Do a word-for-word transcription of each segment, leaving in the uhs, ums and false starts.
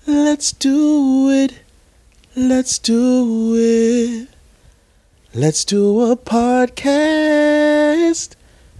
Let's do it. Let's do it. Let's do a podcast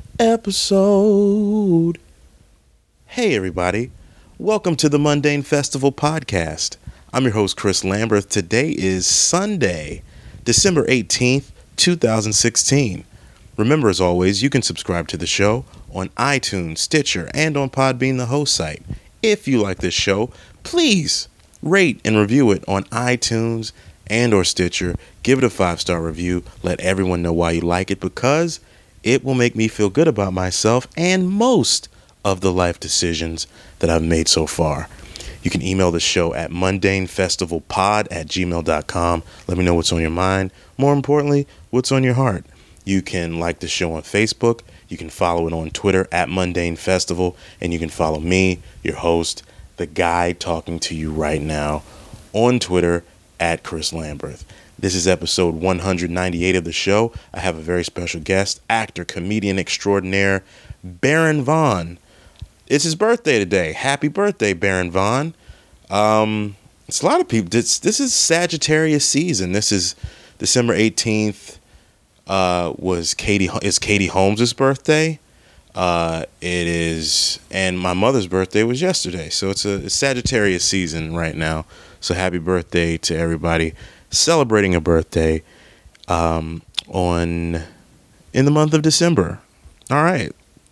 episode. Hey, everybody. Welcome to the Mundane Festival podcast. I'm your host, Chris Lambert. Today is Sunday, December eighteenth, twenty sixteen. Remember, as always, you can subscribe to the show on iTunes, Stitcher, and on Podbean, the host site. If you like this show, please rate and review it on iTunes and or Stitcher. Give it a five-star review. Let everyone know why you like it, because it will make me feel good about myself and most of the life decisions that I've made so far. You can email the show at mundanefestivalpod at gmail dot com. Let me know what's on your mind. More importantly, what's on your heart. You can like the show on Facebook. You can follow it on Twitter at Mundane Festival. And you can follow me, your host, the guy talking to you right now, on Twitter at Chris Lambert. This is episode one hundred ninety-eight of the show. I have a very special guest, actor, comedian extraordinaire, Baron Vaughn. It's his birthday today. Happy birthday, Baron Vaughn. Um, it's a lot of people. This, this is Sagittarius season. This is December eighteenth. Uh, was Katie is Katie Holmes' birthday. Uh, it is, and my mother's birthday was yesterday. So it's a, a Sagittarius season right now. So happy birthday to everybody celebrating a birthday um, on in the month of December. All right.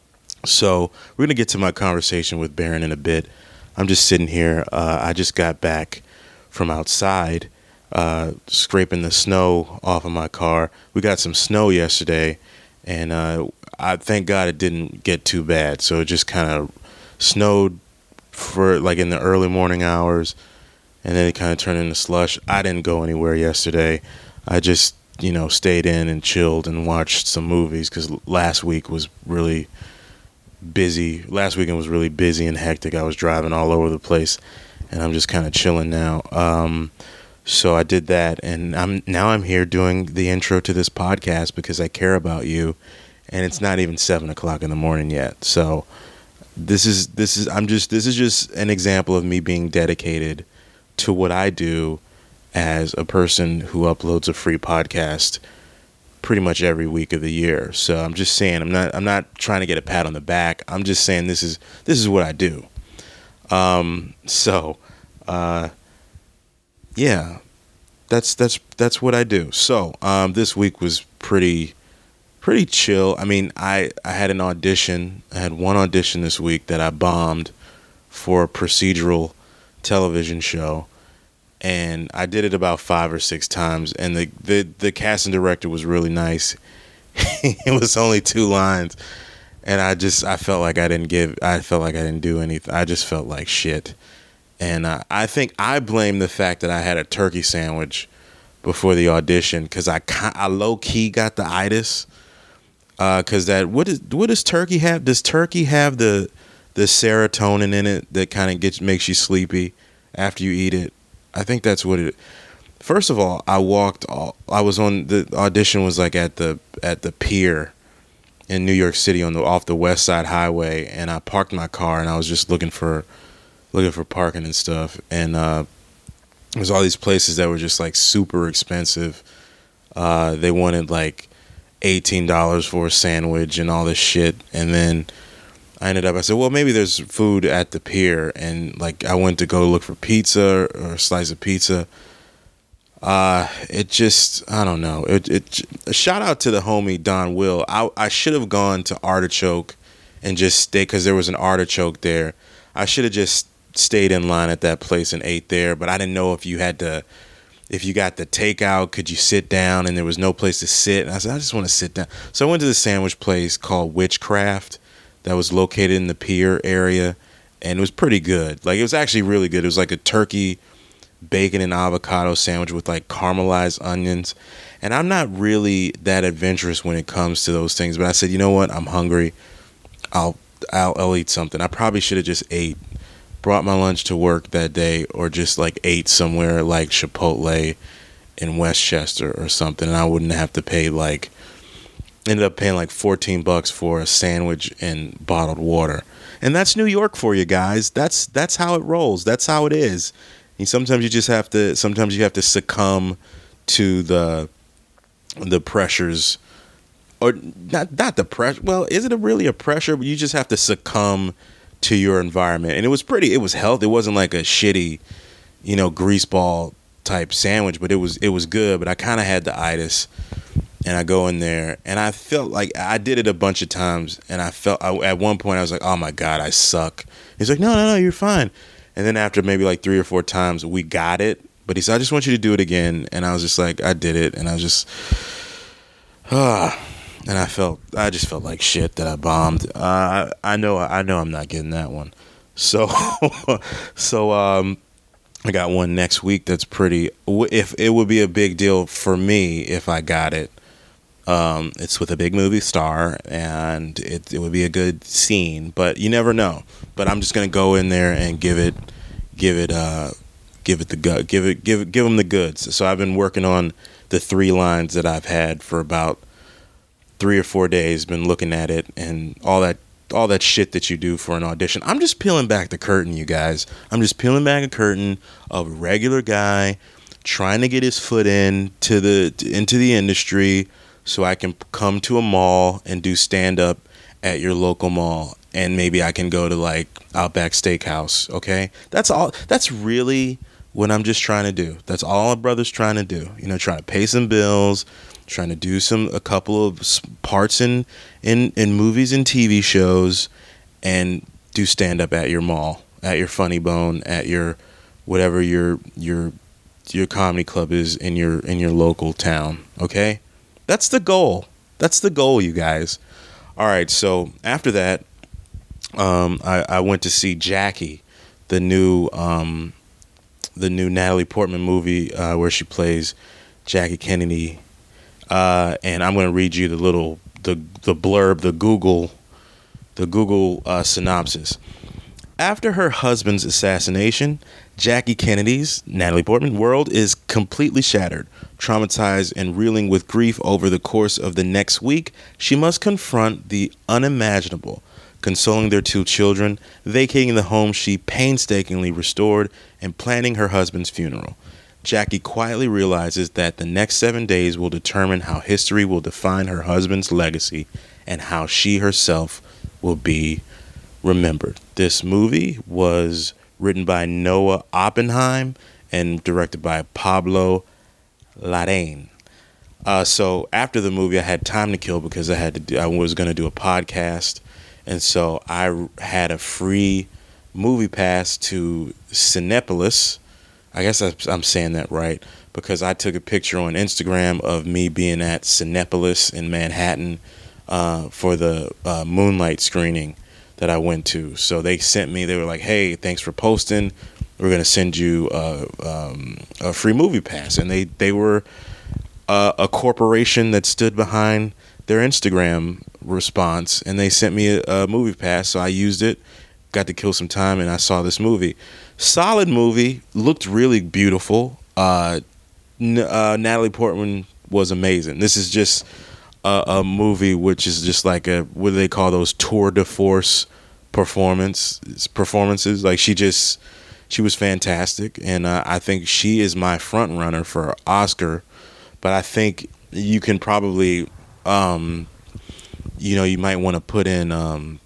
So we're gonna get to my conversation with Baron in a bit. I'm just sitting here. Uh, I just got back from outside. Uh, scraping the snow off of my car. We got some snow yesterday, and uh, I thank God it didn't get too bad. So it just kind of snowed for like in the early morning hours, and then it kind of turned into slush. I didn't go anywhere yesterday. I just, you know, stayed in and chilled and watched some movies because last week was really busy. Last weekend was really busy and hectic. I was driving all over the place, and I'm just kind of chilling now. Um, So I did that, and I'm now I'm here doing the intro to this podcast because I care about you, and it's not even seven o'clock in the morning yet. So this is this is I'm just this is just an example of me being dedicated to what I do as a person who uploads a free podcast pretty much every week of the year. So I'm just saying I'm not I'm not trying to get a pat on the back. I'm just saying this is this is what I do. Um. So. Uh. Yeah, that's that's that's what I do. So um, this week was pretty pretty chill. I mean, I, I had an audition. I had one audition this week that I bombed for a procedural television show, and I did it about five or six times. And the the, the casting director was really nice. It was only two lines, and I just I felt like I didn't give. I felt like I didn't do anything. I just felt like shit. And uh, I think I blame the fact that I had a turkey sandwich before the audition because I, I low key got the itis. Because uh, that what is what does turkey have? Does turkey have the the serotonin in it that kind of gets makes you sleepy after you eat it? I think that's what it. First of all, I walked. All, I was on the audition was like at the at the pier in New York City on the off the West Side Highway, and I parked my car and I was just looking for. looking for parking and stuff, and uh, there's all these places that were just like super expensive. Uh, they wanted like eighteen dollars for a sandwich and all this shit, and then I ended up, I said, well, maybe there's food at the pier, and like I went to go look for pizza or a slice of pizza. Uh, it just, I don't know. It, it, a shout out to the homie Don Will. I, I should have gone to Artichoke and just stay, because there was an artichoke there. I should have just stayed in line at that place and ate there, but I didn't know if you had to, if you got the takeout, could you sit down? And there was no place to sit. And I said, I just want to sit down. So I went to the sandwich place called Witchcraft that was located in the pier area, and it was pretty good. Like, it was actually really good. It was like a turkey, bacon, and avocado sandwich with like caramelized onions. And I'm not really that adventurous when it comes to those things, but I said, you know what? I'm hungry. I'll I'll, I'll eat something. I probably should have just ate. Brought my lunch to work that day, or just like ate somewhere like Chipotle in Westchester or something, and I wouldn't have to pay like ended up paying like fourteen bucks for a sandwich and bottled water. And that's New York for you guys. That's that's how it rolls. That's how it is. And sometimes you just have to. Sometimes you have to succumb to the the pressures, or not not the pressure. Well, is it a really a pressure? But you just have to succumb to your environment. And it was pretty. It was healthy. It wasn't like a shitty, you know, greaseball type sandwich, but it was it was good. But I kind of had the itis, and I go in there, and I felt like I did it a bunch of times, and I felt I, at one point I was like, oh my god, I suck. He's like, no, no, no, you're fine. And then after maybe like three or four times, we got it. But he said, I just want you to do it again. And I was just like, I did it. And I was just, ah. And I felt, I just felt like shit that I bombed. Uh, I, I know, I know I'm not getting that one. So, so um, I got one next week that's pretty, if it would be a big deal for me if I got it. Um, it's with a big movie star, and it it would be a good scene, but you never know. But I'm just gonna go in there and give it, give it, uh, give it the gut, give it, give it, give them the goods. So I've been working on the three lines that I've had for about three or four days. Been looking at it and all that, all that shit that you do for an audition. I'm just peeling back the curtain, you guys. I'm just peeling back a curtain of a regular guy trying to get his foot in to the into the industry. So I can come to a mall and do stand-up at your local mall. And maybe I can go to, like, Outback Steakhouse, okay? That's all. That's really what I'm just trying to do. That's all a brother's trying to do. You know, trying to pay some bills, trying to do some a couple of parts in, in, in movies and T V shows, and do stand-up at your mall, at your Funny Bone, at your whatever your your your comedy club is in your in your local town, okay? That's the goal. That's the goal, you guys. All right, so after that, um, I, I went to see Jackie, the new um, the new Natalie Portman movie uh, where she plays Jackie Kennedy, uh, and I'm going to read you the little the the blurb, the Google the Google uh, synopsis. After her husband's assassination, Jackie Kennedy's, Natalie Portman, world is completely shattered. Traumatized and reeling with grief over the course of the next week, she must confront the unimaginable, consoling their two children, vacating the home she painstakingly restored, and planning her husband's funeral. Jackie quietly realizes that the next seven days will determine how history will define her husband's legacy and how she herself will be remembered. This movie was written by Noah Oppenheim and directed by Pablo Larraín. Uh, so after the movie, I had time to kill because I had to do, I was going to do a podcast, and so I had a free movie pass to Cinepolis. I guess I'm saying that right because I took a picture on Instagram of me being at Cinepolis in Manhattan uh, for the uh, Moonlight screening that I went to. So they sent me, they were like, hey, thanks for posting. We're going to send you a, um, a free movie pass. And they, they were uh, a corporation that stood behind their Instagram response. And they sent me a, a movie pass. So I used it, got to kill some time, and I saw this movie. Solid movie, looked really beautiful. Uh, N- uh, Natalie Portman was amazing. This is just a, a movie which is just like a, what do they call those, tour de force performance performances. Like she just, she was fantastic, and uh, I think she is my front runner for Oscar. But I think you can probably, um, you know, you might want to put in, um,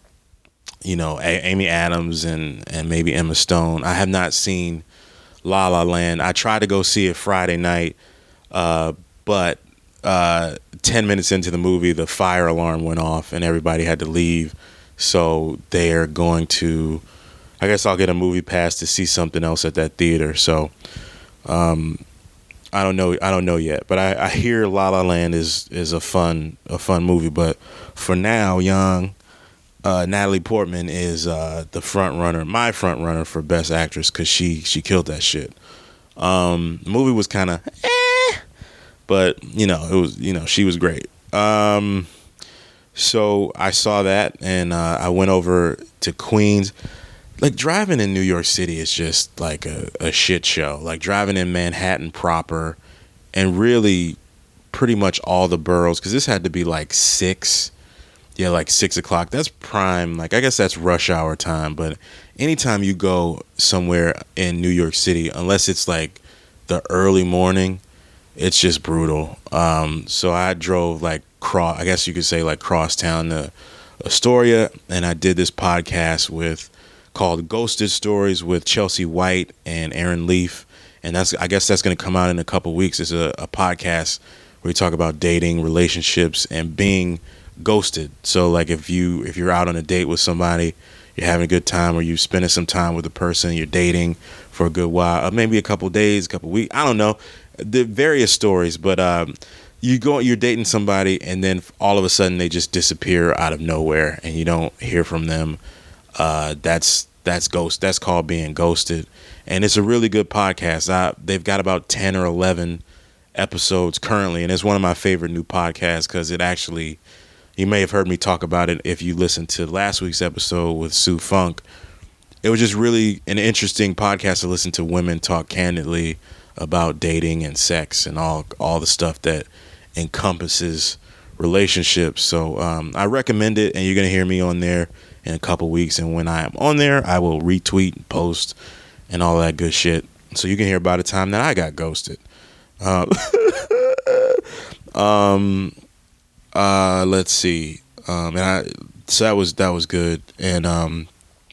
you know, a- Amy Adams and and maybe Emma Stone. I have not seen La La Land. I tried to go see it Friday night, uh, but uh, ten minutes into the movie, the fire alarm went off and everybody had to leave. So they're going to, I guess I'll get a movie pass to see something else at that theater. So um, I don't know. I don't know yet, but I, I hear La La Land is is a fun a fun movie. But for now, young uh, Natalie Portman is uh, the front runner, my front runner for Best Actress, because she she killed that shit. Um, the movie was kind of eh, but you know it was you know she was great. Um, so I saw that, and uh, I went over to Queens. Like, driving in New York City is just like a, a shit show. Like, driving in Manhattan proper, and really pretty much all the boroughs, because this had to be like six, yeah, like six o'clock. That's prime. Like, I guess that's rush hour time, but anytime you go somewhere in New York City, unless it's like the early morning, it's just brutal. Um, so I drove like cross, I guess you could say like cross town to Astoria, and I did this podcast with called Ghosted Stories with Chelsea White and Aaron Leaf, and that's I guess that's going to come out in a couple weeks. It's a, a podcast where we talk about dating, relationships, and being ghosted. So like if you if you're out on a date with somebody, you're having a good time, or you're spending some time with the person you're dating for a good while, or maybe a couple days, a couple weeks, I don't know, the various stories, but um, you go, you're dating somebody, and then all of a sudden they just disappear out of nowhere, and you don't hear from them. Uh, that's that's ghost. That's called being ghosted, and it's a really good podcast. I, they've got about ten or eleven episodes currently, and it's one of my favorite new podcasts because it actually, you may have heard me talk about it if you listened to last week's episode with Sue Funk. It was just really an interesting podcast to listen to women talk candidly about dating and sex and all all the stuff that encompasses relationships. So um, I recommend it, and you're going to hear me on there in a couple weeks. And when I am on there, I will retweet and post and all that good shit. So you can hear about the time that I got ghosted. Uh, um, uh, let's see. Um, and I, so that was, that was good. And um,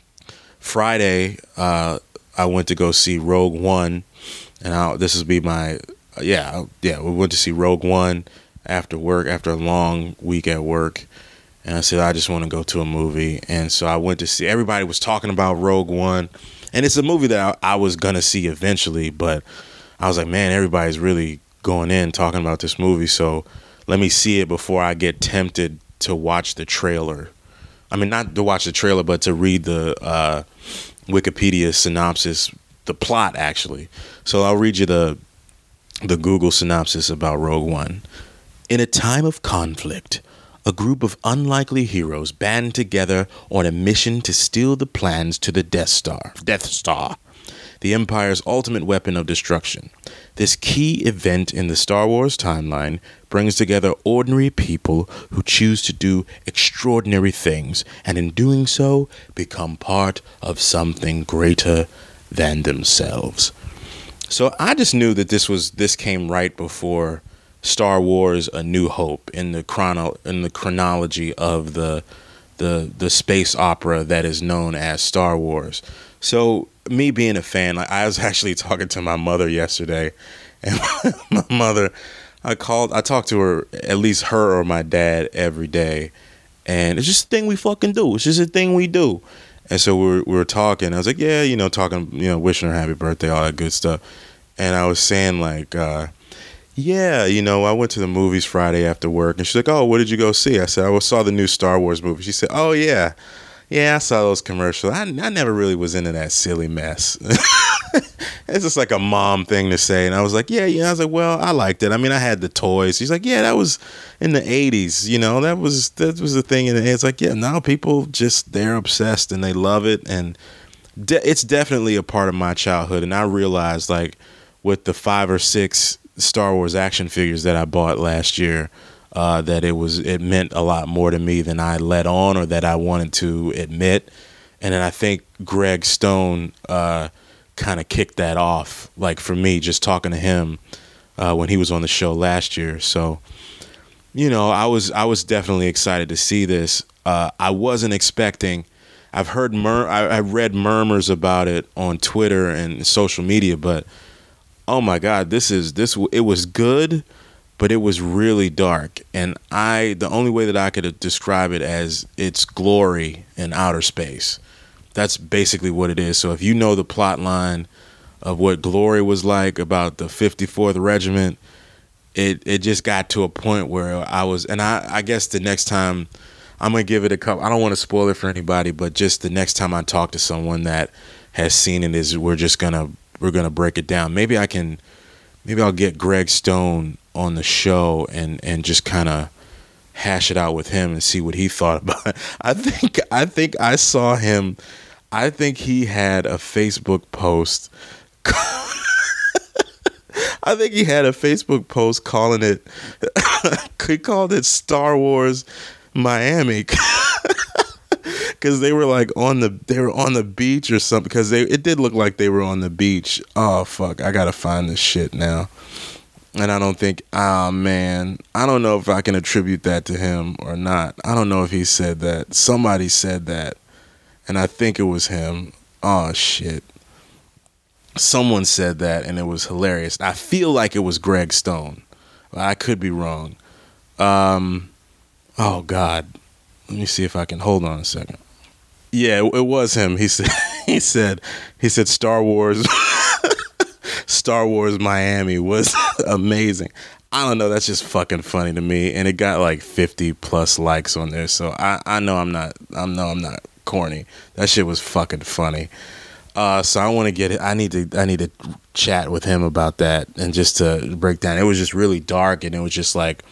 Friday, uh, I went to go see Rogue One, and I'll, this will be my, yeah, yeah, we went to see Rogue One after work, after a long week at work. And I said, I just want to go to a movie. And so I went to see, everybody was talking about Rogue One. And it's a movie that I, I was going to see eventually, but I was like, man, everybody's really going in talking about this movie. So let me see it before I get tempted to watch the trailer. I mean, not to watch the trailer, but to read the uh, Wikipedia synopsis, the plot, actually. So I'll read you the the Google synopsis about Rogue One. In a time of conflict, a group of unlikely heroes band together on a mission to steal the plans to the Death Star, Death Star, the Empire's ultimate weapon of destruction. This key event in the Star Wars timeline brings together ordinary people who choose to do extraordinary things, and in doing so, become part of something greater than themselves. So I just knew that this was this came right before Star Wars: A New Hope in the chrono in the chronology of the the the space opera that is known as Star Wars. So me being a fan, like I was actually talking to my mother yesterday, and my mother, I called, I talked to her, at least her or my dad, every day, and it's just a thing we fucking do. It's just a thing we do. And so we were, we were talking. I was like, yeah, you know, talking, you know, wishing her happy birthday, all that good stuff. And I was saying like, uh, yeah, you know, I went to the movies Friday after work, and she's like, oh, what did you go see? I said, I saw the new Star Wars movie. She said, oh yeah. Yeah, I saw those commercials. I, I never really was into that silly mess. It's just like a mom thing to say. And I was like, yeah, yeah. I was like, well, I liked it. I mean, I had the toys. She's like, yeah, that was in the eighties. You know, that was that was the thing. And it's like, yeah, now people just, they're obsessed and they love it. And de- it's definitely a part of my childhood. And I realized, like, with the five or six Star Wars action figures that I bought last year, Uh, that it was it meant a lot more to me than I let on or that I wanted to admit. And then I think Greg Stone uh, kind of kicked that off, like for me, just talking to him uh, when he was on the show last year. So, you know, I was I was definitely excited to see this. Uh, I wasn't expecting. I've heard mur- I, I read murmurs about it on Twitter and social media, but oh my God, this is this it was good. But it was really dark, and I the only way that I could describe it as it's glory in outer space. That's basically what it is. So if you know the plot line of what Glory was like about the fifty-fourth Regiment, it it just got to a point where I was, and I, I guess the next time I'm gonna give it a couple. I don't want to spoil it for anybody, but just the next time I talk to someone that has seen it, is we're just gonna we're gonna break it down. Maybe I can, maybe I'll get Greg Stone on the show and and just kind of hash it out with him and see what he thought about it. I think I think I saw him. I think he had a Facebook post. I think he had a Facebook post calling it. He called it Star Wars Miami. because they were like on the they were on the beach or something. Because they it did look like they were on the beach. Oh fuck! I gotta find this shit now. And I don't think, oh man, I don't know if I can attribute that to him or not. I don't know if he said that. Somebody said that, and I think it was him. Oh shit. Someone said that, and it was hilarious. I feel like it was Greg Stone. I could be wrong. Um, oh God, let me see if I can hold on a second. Yeah, it, it was him. He said, he said, he said, Star Wars, Star Wars Miami was amazing. I don't know. That's just fucking funny to me, and it got like fifty plus likes on there. So I, I know I'm not, I know I'm not corny. That shit was fucking funny. Uh, so I want to get it. I need to. I need to chat with him about that and just to break down. It was just really dark, and it was just like,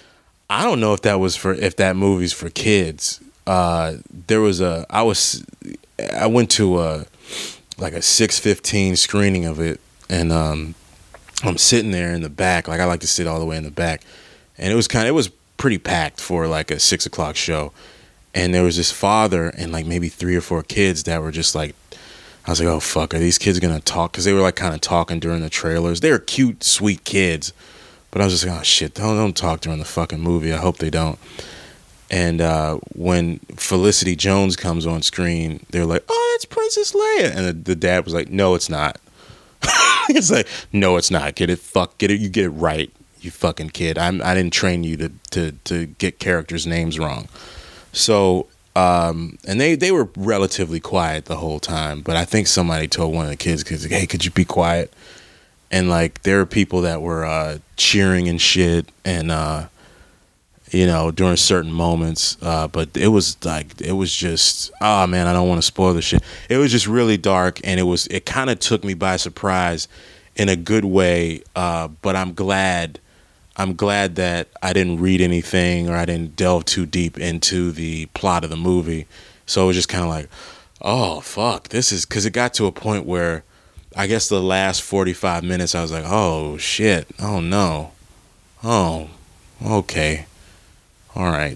I don't know if that was for if that movie's for kids. Uh, there was a. I was. I went to a like a six fifteen screening of it, and um, I'm sitting there in the back. Like I like to sit all the way in the back, and it was kind of. It was pretty packed for like a six o'clock show, and there was this father and like maybe three or four kids that were just like. I was like, oh, fuck, are these kids going to talk? Because they were, like, kind of talking during the trailers. They were cute, sweet kids. But I was just like, oh, shit, don't, don't talk during the fucking movie. I hope they don't. And uh, when Felicity Jones comes on screen, they're like, oh, it's Princess Leia. And the, the dad was like, no, it's not. It's like, no, it's not. Get it, fuck, get it, you get it right, you fucking kid. I'm, I didn't train you to, to, to get characters' names wrong. So... Um, and they, they were relatively quiet the whole time, but I think somebody told one of the kids, cause, hey, could you be quiet? And like, there were people that were, uh, cheering and shit. And, uh, you know, during certain moments, uh, but it was like, it was just, oh man, I don't want to spoil the shit. It was just really dark. And it was, it kind of took me by surprise in a good way. Uh, but I'm glad I'm glad that I didn't read anything or I didn't delve too deep into the plot of the movie. So it was just kind of like, oh, fuck, this is... Because it got to a point where I guess the last forty-five minutes I was like, oh, shit. Oh, no. Oh, okay. All right.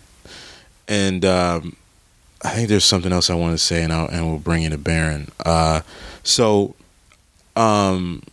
And um, I think there's something else I want to say, and, I'll, and we'll bring in to Baron. Uh, so, um,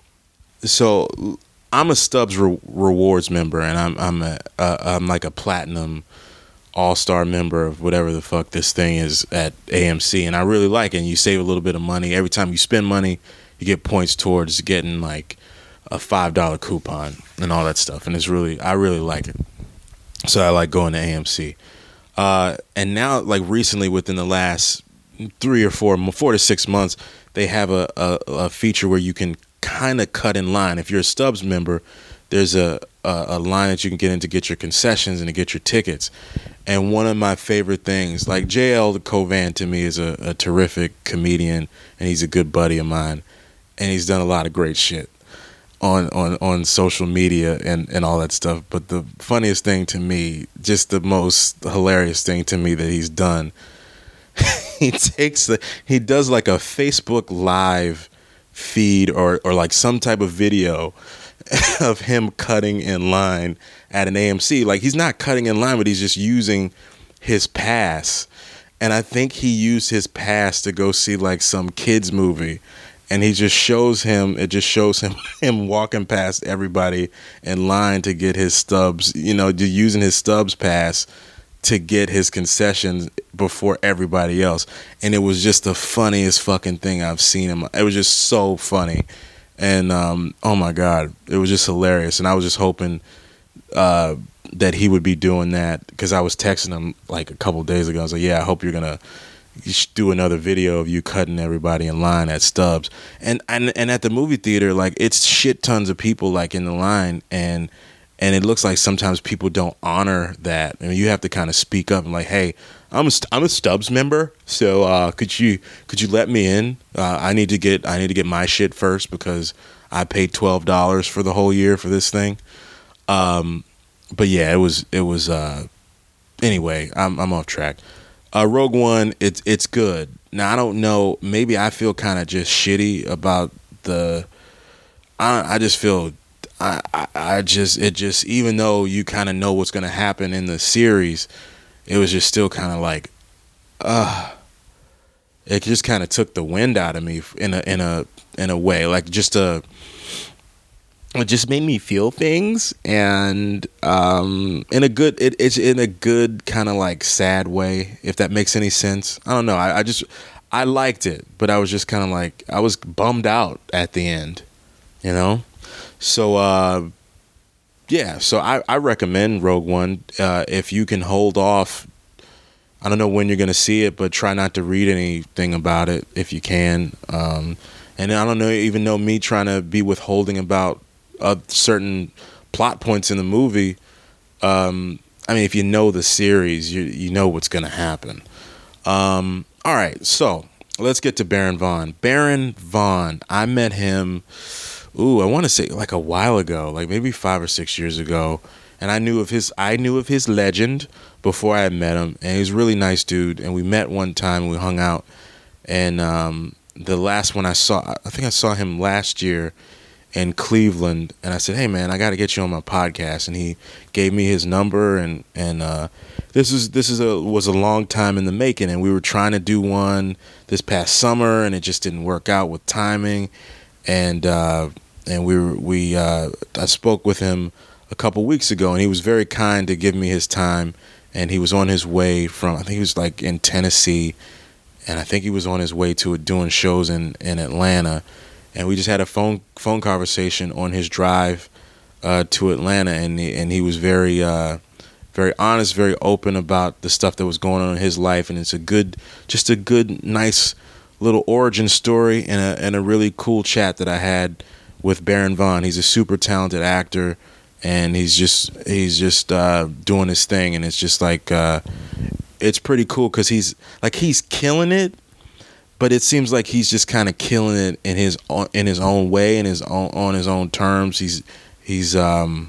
so... I'm a Stubbs Re- Rewards member, and I'm I'm a uh, I'm like a platinum all-star member of whatever the fuck this thing is at A M C, and I really like it. And you save a little bit of money every time you spend money. You get points towards getting like a five dollar coupon and all that stuff, and it's really I really like it. So I like going to A M C. Uh, and now, like recently, within the last three or four, four to six months, they have a, a, a feature where you can kind of cut in line. If you're a Stubbs member, there's a, a a line that you can get in to get your concessions and to get your tickets. And one of my favorite things, like J L Cauvin to me is a, a terrific comedian, and he's a good buddy of mine, and he's done a lot of great shit on on on social media and and all that stuff. But the funniest thing to me, just the most hilarious thing to me that he's done, he takes the he does like a Facebook Live feed or or like some type of video of him cutting in line at an A M C. Like he's not cutting in line, but he's just using his pass. And I think he used his pass to go see like some kids movie. And he just shows him, it just shows him him walking past everybody in line to get his Stubbs, you know, using his Stubbs pass to get his concessions before everybody else. And it was just the funniest fucking thing I've seen him. It was just so funny. And um, oh my God, it was just hilarious. And I was just hoping uh, that he would be doing that, because I was texting him like a couple days ago. I was like, yeah, I hope you're going to do another video of you cutting everybody in line at Stubbs. And, and, and at the movie theater, like it's shit tons of people like in the line, and And it looks like sometimes people don't honor that. I mean, you have to kind of speak up and like, hey, I'm a, I'm a Stubbs member, so uh, could you could you let me in? Uh, I need to get I need to get my shit first because I paid twelve dollars for the whole year for this thing. Um, but yeah, it was it was. Uh, anyway, I'm I'm off track. Uh, Rogue One, it's it's good. Now I don't know. Maybe I feel kind of just shitty about the. I I just feel. I, I, I just, it just, even though you kind of know what's going to happen in the series, it was just still kind of like, uh, it just kind of took the wind out of me in a in a in a way, like just a. It just made me feel things, and um, in a good, it, it's in a good kind of like sad way, if that makes any sense. I don't know. I, I just, I liked it, but I was just kind of like, I was bummed out at the end, you know? So, uh, yeah, so I, I recommend Rogue One. Uh, if you can hold off, I don't know when you're going to see it, but try not to read anything about it if you can. Um, and I don't know, even though me trying to be withholding about Uh, certain plot points in the movie. Um, I mean, if you know the series, you you know what's going to happen. Um, all right, so let's get to Baron Vaughn. Baron Vaughn, I met him. Ooh, I want to say like a while ago, like maybe five or six years ago, and I knew of his. I knew of his legend before I had met him, and he was a really nice dude. And we met one time, we hung out, and um, the last one I saw, I think I saw him last year in Cleveland, and I said, "Hey man, I got to get you on my podcast." And he gave me his number, and and uh, this is this is a was a long time in the making, and we were trying to do one this past summer, and it just didn't work out with timing, and uh, and we were, we uh, I spoke with him a couple weeks ago, and he was very kind to give me his time, and he was on his way from, I think he was like in Tennessee, and I think he was on his way to doing shows in in Atlanta. And we just had a phone phone conversation on his drive uh, to Atlanta, and he, and he was very uh, very honest, very open about the stuff that was going on in his life, and it's a good, just a good, nice little origin story, and a and a really cool chat that I had with Baron Vaughn. He's a super talented actor, and he's just he's just uh, doing his thing, and it's just like uh, it's pretty cool because he's like he's killing it. But it seems like he's just kind of killing it in his in his own way, in his own on his own terms. He's he's um,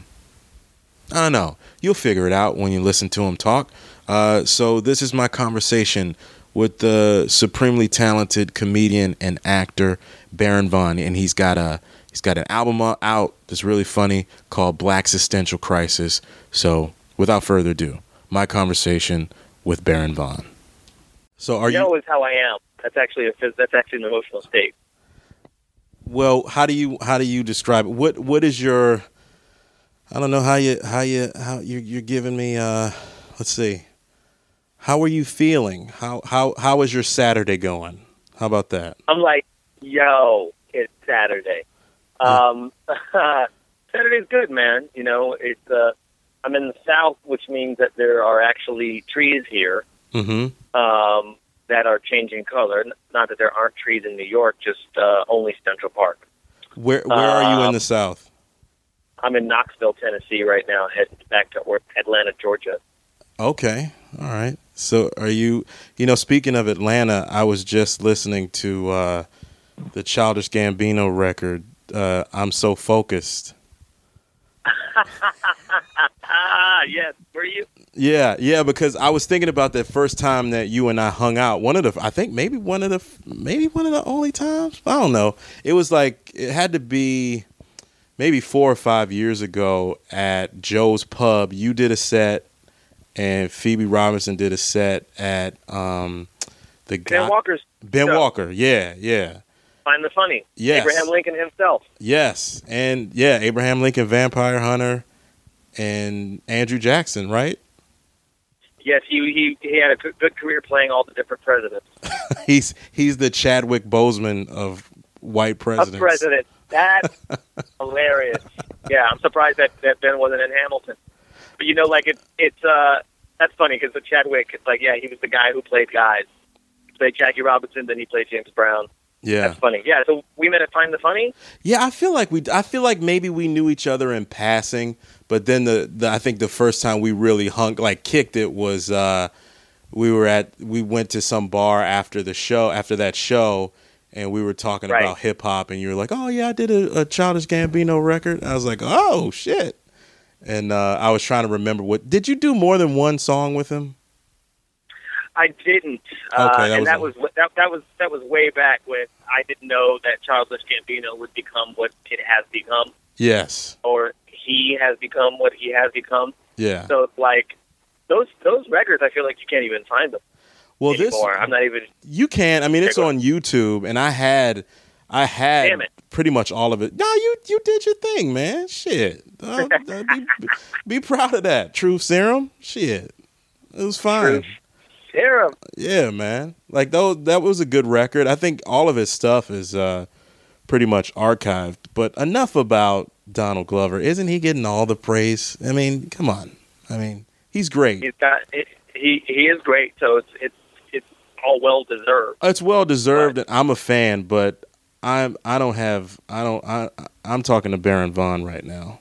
I don't know. You'll figure it out when you listen to him talk. Uh, so this is my conversation with the supremely talented comedian and actor Baron Vaughn, and he's got a he's got an album out that's really funny called Black Existential Crisis. So without further ado, my conversation with Baron Vaughn. So are you? Know is how I am. That's actually a that's actually an emotional state. Well, how do you how do you describe it? What what is your? I don't know how you how you how you you're giving me. Uh, let's see. How are you feeling? How how how is your Saturday going? How about that? I'm like, yo, it's Saturday. Um, Saturday's good, man. You know, it's uh, I'm in the South, which means that there are actually trees here. Mm-hmm. Um. That are changing color. Not that there aren't trees in New York, just uh, only Central Park. Where Where are you in the South? I'm in Knoxville, Tennessee right now, heading back to Atlanta, Georgia. Okay. All right. So are you, you know, speaking of Atlanta, I was just listening to uh, the Childish Gambino record, uh, I'm So Focused. Yes, were you? Yeah, yeah, because I was thinking about that first time that you and I hung out. One of the, I think maybe one of the, maybe one of the only times. I don't know. It was like, it had to be maybe four or five years ago at Joe's Pub. You did a set, and Phoebe Robinson did a set at um, the guy, Ben Walker's Ben show. Walker. Yeah, yeah. Find the Funny. Yes. Abraham Lincoln himself. Yes, and yeah, Abraham Lincoln, Vampire Hunter, and Andrew Jackson, right? Yes, he he he had a good career playing all the different presidents. he's he's the Chadwick Boseman of white presidents. A president. That's hilarious. Yeah, I'm surprised that, that Ben wasn't in Hamilton. But you know, like it it's uh that's funny because the Chadwick, it's like, yeah, he was the guy who played guys. He played Jackie Robinson, then he played James Brown. Yeah, that's funny. Yeah, so we met at Find the Funny. Yeah, I feel like we. I feel like maybe we knew each other in passing, but then the, the I think the first time we really hung like kicked it was uh, we were at we went to some bar after the show after that show, and we were talking right. about hip hop, and you were like, "Oh yeah, I did a, a Childish Gambino record." I was like, "Oh shit," and uh, I was trying to remember what did you do more than one song with him? I didn't, okay, uh, that and was that a... was that, that was that was way back when I didn't know that Childish Gambino would become what it has become. Yes, or he has become what he has become. Yeah. So it's like those those records, I feel like you can't even find them. well, anymore. this I'm not even. you can. I mean, it's on YouTube, and I had I had Damn it. pretty much all of it. No, you you did your thing, man. Shit, uh, uh, be, be proud of that. Truth Serum, shit, it was fine. Truth Serum. Yeah, man. Like those, that was a good record. I think all of his stuff is uh, pretty much archived. But enough about Donald Glover. Isn't he getting all the praise? I mean, come on. I mean, he's great. He's got. It, he he is great. So it's it's it's all well deserved. It's well deserved, and I'm a fan. But I'm I don't have I don't I I'm talking to Baron Vaughn right now.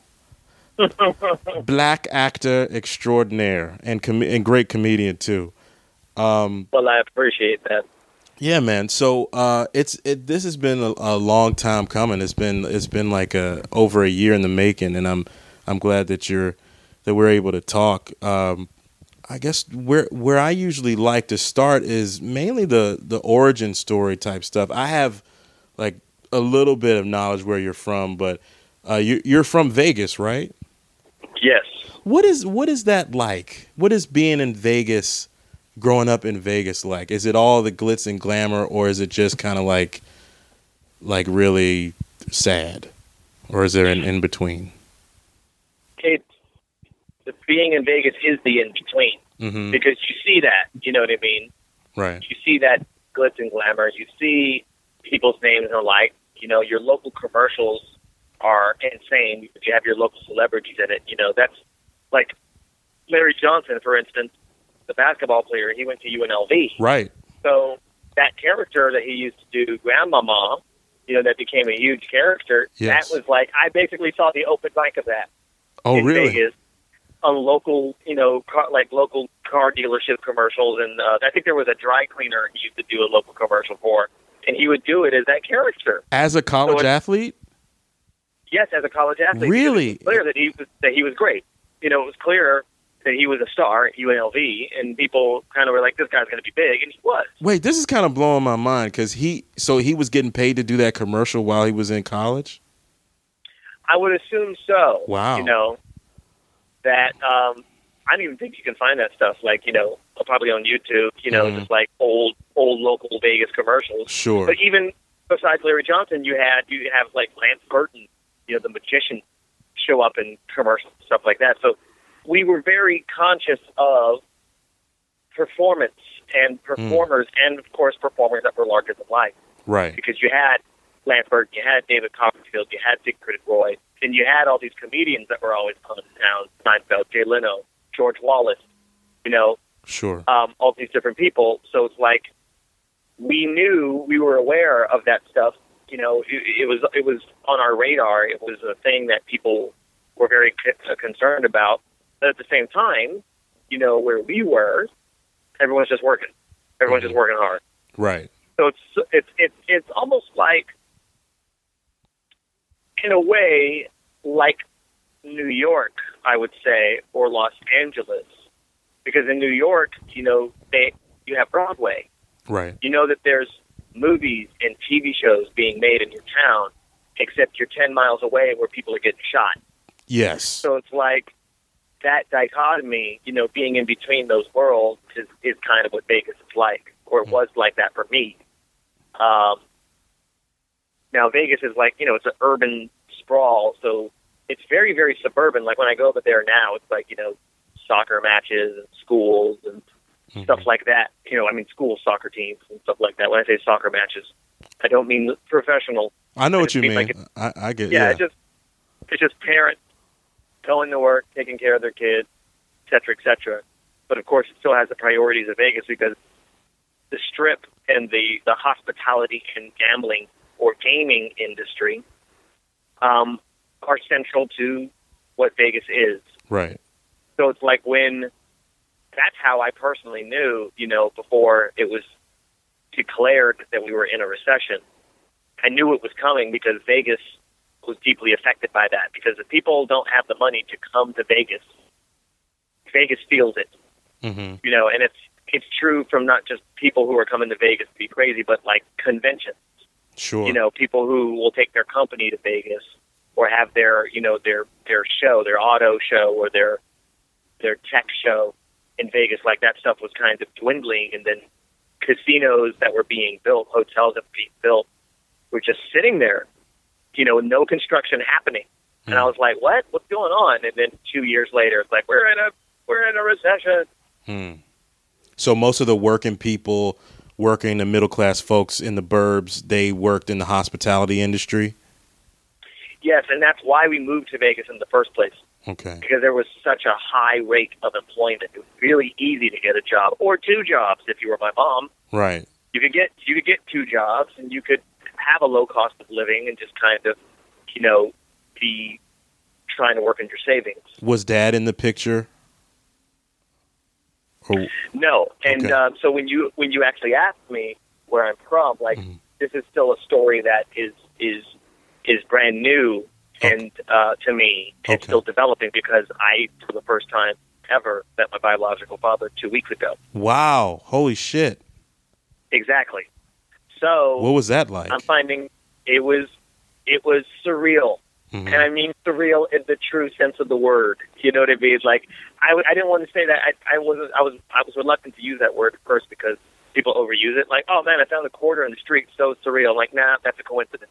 Black actor extraordinaire and com- and great comedian too. Um, well, I appreciate that. Yeah, man. So uh, it's it. This has been a, a long time coming. It's been it's been like a over a year in the making, and I'm I'm glad that you're that we're able to talk. Um, I guess where where I usually like to start is mainly the the origin story type stuff. I have like a little bit of knowledge where you're from, but uh, you, you're from Vegas, right? Yes. What is what is that like? What is being in Vegas? Growing up in Vegas, like, is it all the glitz and glamour, or is it just kind of like, like really sad, or is there an in between? It's the being in Vegas is the in between Mm-hmm. because you see that, you know what I mean? Right. You see that glitz and glamour. You see people's names are like, you know, your local commercials are insane. You have your local celebrities in it. You know, that's like Larry Johnson, for instance. The basketball player, he went to U N L V. Right. So that character that he used to do, Grandmama, you know, that became a huge character, Yes. that was like, I basically saw the open mic of that Oh, in really? Vegas on local, you know, car, like local car dealership commercials. And uh, I think there was a dry cleaner he used to do a local commercial for, and he would do it as that character. As a college So it- athlete? Yes, as a college athlete. Really? It was clear that he was, that he was great. You know, it was clear that he was a star at U N L V, and people kind of were like, this guy's going to be big, and he was. Wait, this is kind of blowing my mind because he, so he was getting paid to do that commercial while he was in college? I would assume so. Wow. You know, that, um, I don't even think you can find that stuff, like, you know, probably on YouTube, you know, Mhm. just like old, old local Vegas commercials. Sure. But even besides Larry Johnson, you had, you have like Lance Burton, you know, the magician, show up in commercials and stuff like that. So we were very conscious of performance and performers, mm. and of course performers that were larger than life. Right. Because you had Lance Burton, you had David Copperfield, you had Siegfried Roy, and you had all these comedians that were always on town: Seinfeld, Jay Leno, George Wallace. You know, sure. Um, all these different people. So it's like we knew, we were aware of that stuff. You know, it, it was it was on our radar. It was a thing that people were very c- concerned about. But at the same time, you know, where we were, everyone's just working. Everyone's mm-hmm. just working hard. Right. So it's it's it's it's almost like, in a way, like New York, I would say, or Los Angeles, because in New York, you know, they you have Broadway. Right. You know that there's movies and T V shows being made in your town, except you're ten miles away where people are getting shot. Yes. So it's like that dichotomy, you know, being in between those worlds is, is kind of what Vegas is like, or it was like that for me. Um, now, Vegas is like, you know, it's an urban sprawl, so it's very, very suburban. Like when I go over there now, it's like, you know, soccer matches and schools and mm-hmm. stuff like that. You know, I mean, school soccer teams and stuff like that. When I say soccer matches, I don't mean professional. I know I what you mean. Like I, I get. Yeah, yeah. It's just it's just parents going to work, taking care of their kids, et cetera, et cetera. But of course, it still has the priorities of Vegas because the Strip and the, the hospitality and gambling or gaming industry um, are central to what Vegas is. Right. So it's like when, that's how I personally knew, you know, before it was declared that we were in a recession. I knew it was coming because Vegas was deeply affected by that. Because if people don't have the money to come to Vegas, Vegas feels it. Mm-hmm. You know, and it's it's true from not just people who are coming to Vegas to be crazy, but like conventions. Sure. You know, people who will take their company to Vegas or have their, you know, their their show, their auto show or their their tech show in Vegas. Like that stuff was kind of dwindling, and then casinos that were being built, hotels that were being built, were just sitting there, you know, no construction happening. Mm. And I was like, what? What's going on? And then two years later, it's like, we're in a we're in a recession. Hmm. So most of the working people, working the middle class folks in the burbs, they worked in the hospitality industry. Yes, and that's why we moved to Vegas in the first place. Okay. Because there was such a high rate of employment. It was really easy to get a job, or two jobs if you were my mom. Right. You could get you could get two jobs, and you could have a low cost of living and just kind of, you know, be trying to work in your savings. Was Dad in the picture? Or... No, and okay. uh, so when you when you actually asked me where I'm from, like mm-hmm. this is still a story that is is is brand new okay. and uh, to me and okay. still developing, because I, for the first time ever, met my biological father two weeks ago. Wow! Holy shit! Exactly. So what was that like? I'm finding it was it was surreal. Mm-hmm. And I mean surreal in the true sense of the word. You know what I mean? Like I, w- I didn't want to say that. I, I wasn't. I was. I was reluctant to use that word at first because people overuse it. Like, oh man, I found a quarter in the street. So surreal. I'm like, nah, that's a coincidence.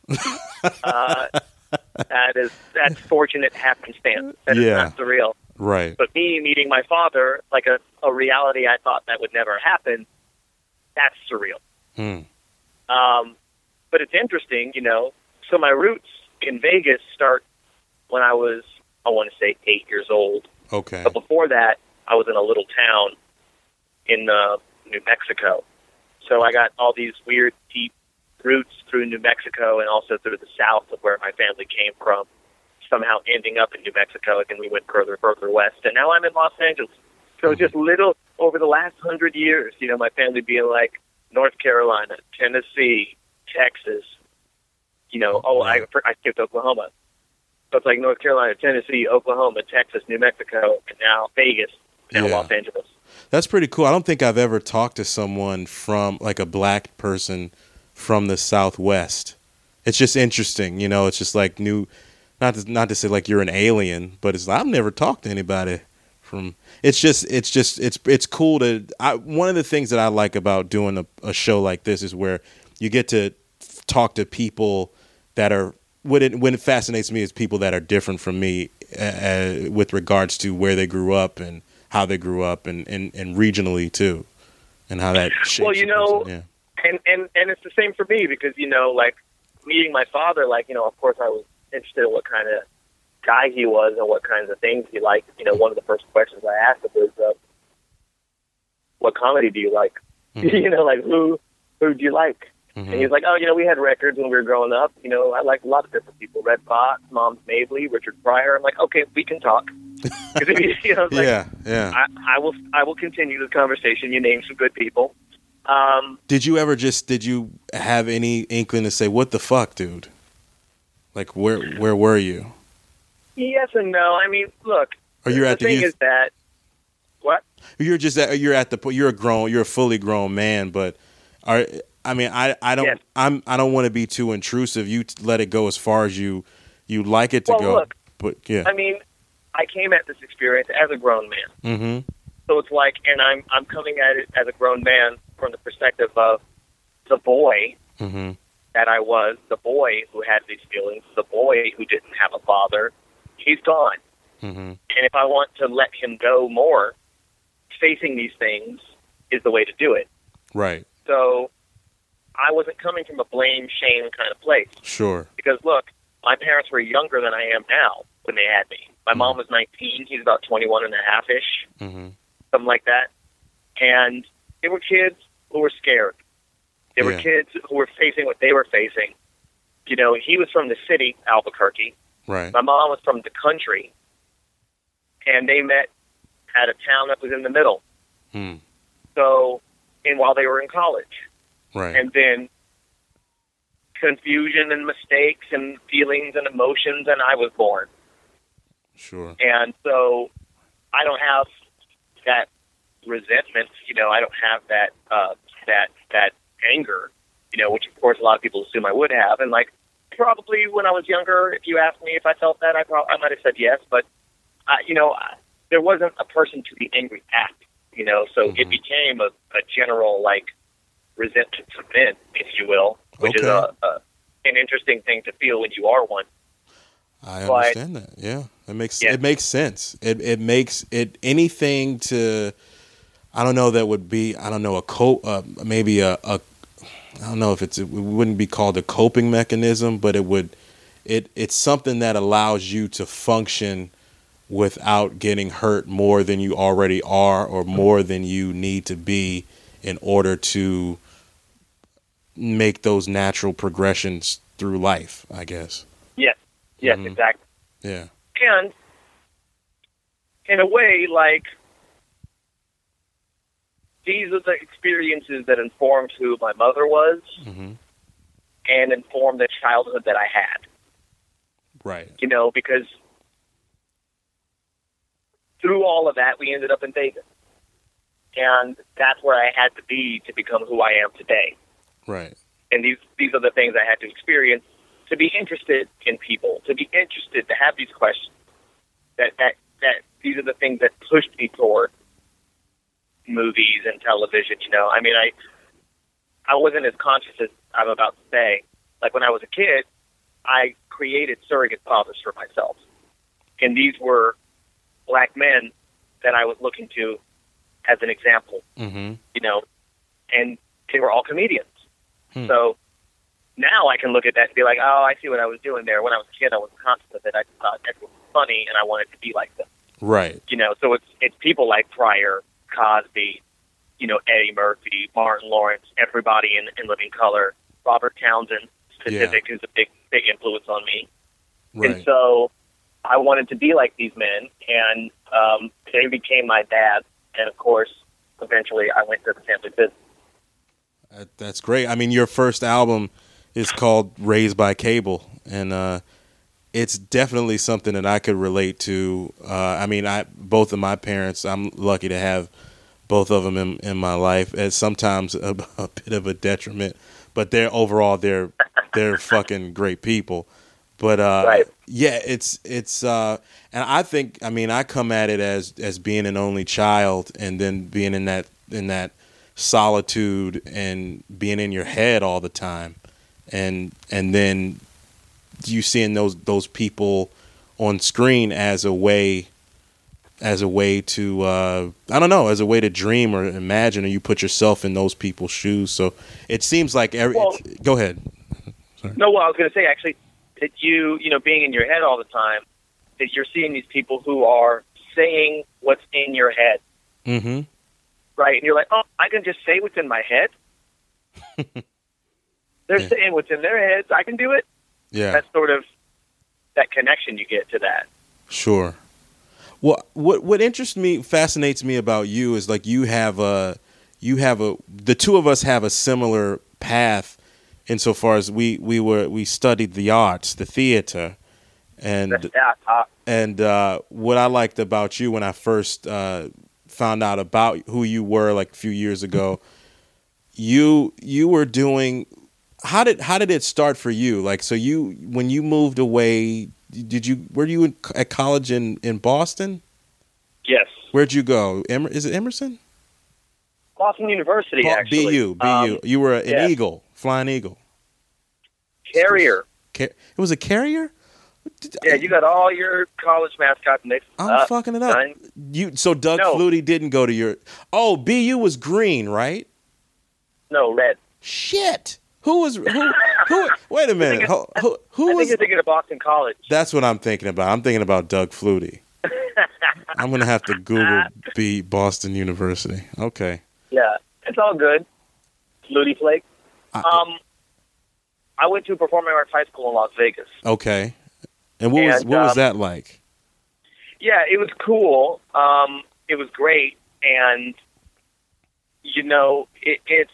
uh, that is that's fortunate happenstance. That yeah. is not surreal. Right. But me meeting my father, like a, a reality I thought that would never happen, that's surreal. Hmm. Um, but it's interesting, you know. So my roots in Vegas start when I was, I want to say, eight years old. Okay. But before that, I was in a little town in uh, New Mexico. So I got all these weird, deep roots through New Mexico and also through the south of where my family came from, somehow ending up in New Mexico, and then we went further, further west. And now I'm in Los Angeles. So mm-hmm. just little, over the last hundred years, you know, my family being like North Carolina, Tennessee, Texas, you know, oh, I, I skipped Oklahoma. So it's like North Carolina, Tennessee, Oklahoma, Texas, New Mexico, and now Vegas, now yeah. Los Angeles. That's pretty cool. I don't think I've ever talked to someone from, like a black person from the Southwest. It's just interesting, you know, it's just like new, not to, not to say like you're an alien, but it's I've never talked to anybody from, it's just, it's just, it's, it's cool to, I, one of the things that I like about doing a, a show like this is where you get to talk to people that are, what it, when it fascinates me is people that are different from me uh, with regards to where they grew up and how they grew up and, and, and regionally too, and how that shapes well, you know, yeah. and, and, and it's the same for me because, you know, like meeting my father, like, you know, of course I was interested in what kind of guy he was and what kinds of things he liked. You know, one of the first questions I asked him was, uh, what comedy do you like? Mm-hmm. You know, like who, who do you like? Mm-hmm. And he was like, oh, you know, we had records when we were growing up. You know, I liked a lot of different people. Red Fox, Moms Mabley, Richard Pryor. I'm like, okay, we can talk. you know, like, yeah, yeah. I, I will I will continue the conversation. You named some good people. Um, did you ever just, did you have any inkling to say, what the fuck, dude? Like, where where were you? Yes and no. I mean, look, or you're the at the thing youth, is that, what? You're just at, you're at the, you're a grown, you're a fully grown man, but are, I mean, I, I don't, yes. I'm, I don't want to be too intrusive. You let it go as far as you, you like it to well, go. Look, but yeah, I mean, I came at this experience as a grown man. Mm-hmm. So it's like, and I'm, I'm coming at it as a grown man from the perspective of the boy mm-hmm. that I was, the boy who had these feelings, the boy who didn't have a father. He's gone. Mm-hmm. And if I want to let him go more, facing these things is the way to do it. Right. So I wasn't coming from a blame, shame kind of place. Sure. Because, look, my parents were younger than I am now when they had me. My mm-hmm. mom was nineteen. He's about twenty-one and a half-ish, mm-hmm. something like that. And they were kids who were scared. They yeah. were kids who were facing what they were facing. You know, he was from the city, Albuquerque. Right. My mom was from the country. And they met at a town that was in the middle. Hmm. So, and while they were in college. Right. And then confusion and mistakes and feelings and emotions, and I was born. Sure. And so I don't have that resentment, you know, I don't have that uh, that that anger, you know, which of course a lot of people assume I would have. And like probably when I was younger, if you asked me if I felt that, I probably I might have said yes, but uh, you know, I, there wasn't a person to be angry at, you know, so mm-hmm. it became a, a general like resentment of men, if you will, which Okay. is a, a an interesting thing to feel when you are one. I But- understand that. Yeah, it makes Yeah. it makes sense. It it makes it anything to. I don't know. That would be. I don't know a co. Uh, maybe a, a. I don't know if it's. It wouldn't be called a coping mechanism, but it would. It it's something that allows you to function without getting hurt more than you already are, or more than you need to be in order to make those natural progressions through life, I guess. Yes, yes, Mhm. exactly. Yeah. And in a way, like, these are the experiences that informed who my mother was hmm and informed the childhood that I had. Right. You know, because through all of that, we ended up in Vegas. And that's where I had to be to become who I am today. Right. And these these are the things I had to experience to be interested in people, to be interested, to have these questions. That that that these are the things that pushed me toward movies and television. You know, I mean, I I wasn't as conscious as I'm about to say. Like when I was a kid, I created surrogate fathers for myself, and these were black men that I was looking to as an example. hmm You know, and they were all comedians. Hmm. So now I can look at that and be like, oh, I see what I was doing there. When I was a kid, I wasn't conscious of it. I just thought everyone was funny, and I wanted to be like them. Right. You know, so it's it's people like Pryor, Cosby, you know, Eddie Murphy, Martin Lawrence, everybody in, in Living Color, Robert Townsend, specific, who's a big big influence on me. Right. And so I wanted to be like these men, and um, they became my dad. And of course, eventually, I went to the family business. That, that's great. I mean, your first album is called Raised by Cable, and uh, it's definitely something that I could relate to. Uh, I mean, I both of my parents, I'm lucky to have both of them in, in my life. It's sometimes a, a bit of a detriment, but they're overall they're they're fucking great people. But uh, Right. yeah, it's it's uh, and I think I mean I come at it as as being an only child, and then being in that in that solitude and being in your head all the time, and and then you seeing those those people on screen as a way as a way to uh, I don't know as a way to dream or imagine, or you put yourself in those people's shoes. So it seems like every Well- it's- go ahead. No, well, I was going to say, actually, that you, you know, being in your head all the time, that you're seeing these people who are saying what's in your head, Mm-hmm. right? And you're like, oh, I can just say what's in my head? They're Yeah. saying what's in their heads. I can do it. Yeah. That's sort of that connection you get to that. Sure. Well, what what interests me, fascinates me about you is like you have a, you have a, the two of us have a similar path, insofar as we we were we studied the arts, the theater, and Yeah, uh, and uh, what I liked about you when I first uh, found out about who you were like a few years ago, you you were doing. How did how did it start for you? Like, so you when you moved away, did you were you in, at college in, in Boston? yes. Where'd you go? Emer, is it Emerson? Boston University, Bo- actually. B U, B U. Um, you were an yeah. eagle, flying eagle. Carrier. Ca- It was a carrier. Yeah, you got all your college mascots mixed I'm up. fucking it up. son. You so Doug No. Flutie didn't go to your. Oh, B U was green, right? No, red. Shit. Who was who? who wait a minute. Who, who, who I think was? you're thinking of Boston College. That's what I'm thinking about. I'm thinking about Doug Flutie. I'm gonna have to Google B Boston University. Okay. Yeah, it's all good. Flutie Flake. I- Um, I went to performing arts high school in Las Vegas. Okay. And what was And, what was um, that like? Yeah, it was cool. Um, it was great, and you know, it, it's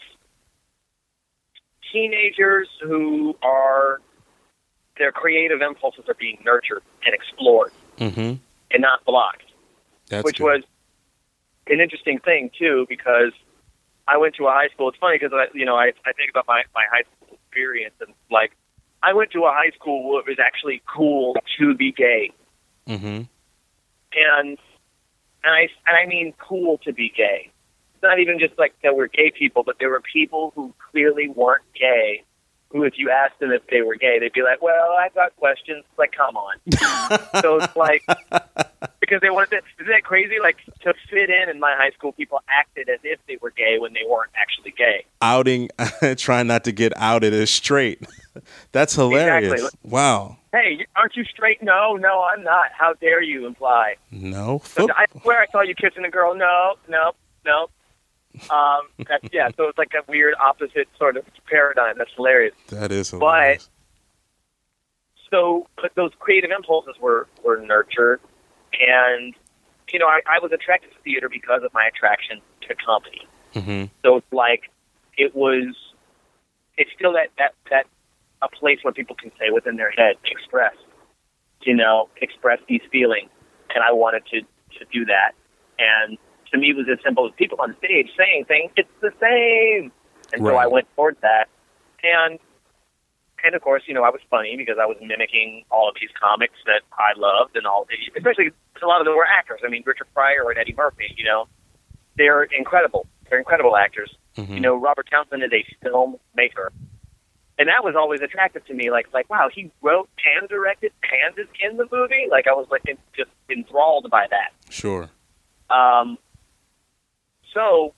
teenagers who are their creative impulses are being nurtured and explored Mm-hmm. and not blocked, That's which good. was an interesting thing too, because I went to a high school. It's funny because I, you know, I, I think about my, my high school experience, and like I went to a high school where it was actually cool to be gay, Mm-hmm. and and I and I mean cool to be gay, not even just like that were gay people, but there were people who clearly weren't gay, who if you asked them if they were gay, they'd be like, well, I got questions. Like, come on. So it's like, because they wanted to, isn't that crazy? Like, to fit in in my high school, people acted as if they were gay when they weren't actually gay. Outing, trying not to get outed as straight. That's hilarious. Exactly. Wow. Hey, aren't you straight? No, no, I'm not. How dare you imply? No. So I swear I saw you kissing a girl. No, no, no. Um, that's, yeah, so it's like a weird opposite sort of paradigm. That's hilarious. That is hilarious. But, so but those creative impulses were, were nurtured. And, you know, I, I was attracted to theater because of my attraction to comedy. Mm-hmm. So it's like, it was, it's still that, that, that, a place where people can say within their head, express, you know, express these feelings. And I wanted to, to do that. And to me, it was as simple as people on stage saying things, it's the same. And right. so I went towards that. And, and of course, you know, I was funny because I was mimicking all of these comics that I loved and all, especially a lot of them were actors. I mean, Richard Pryor and Eddie Murphy, you know, they're incredible. They're incredible actors. Mm-hmm. You know, Robert Townsend is a filmmaker. And that was always attractive to me. Like, like, wow, he wrote and directed and is in the movie. Like, I was like in, just enthralled by that. Sure. Um. So,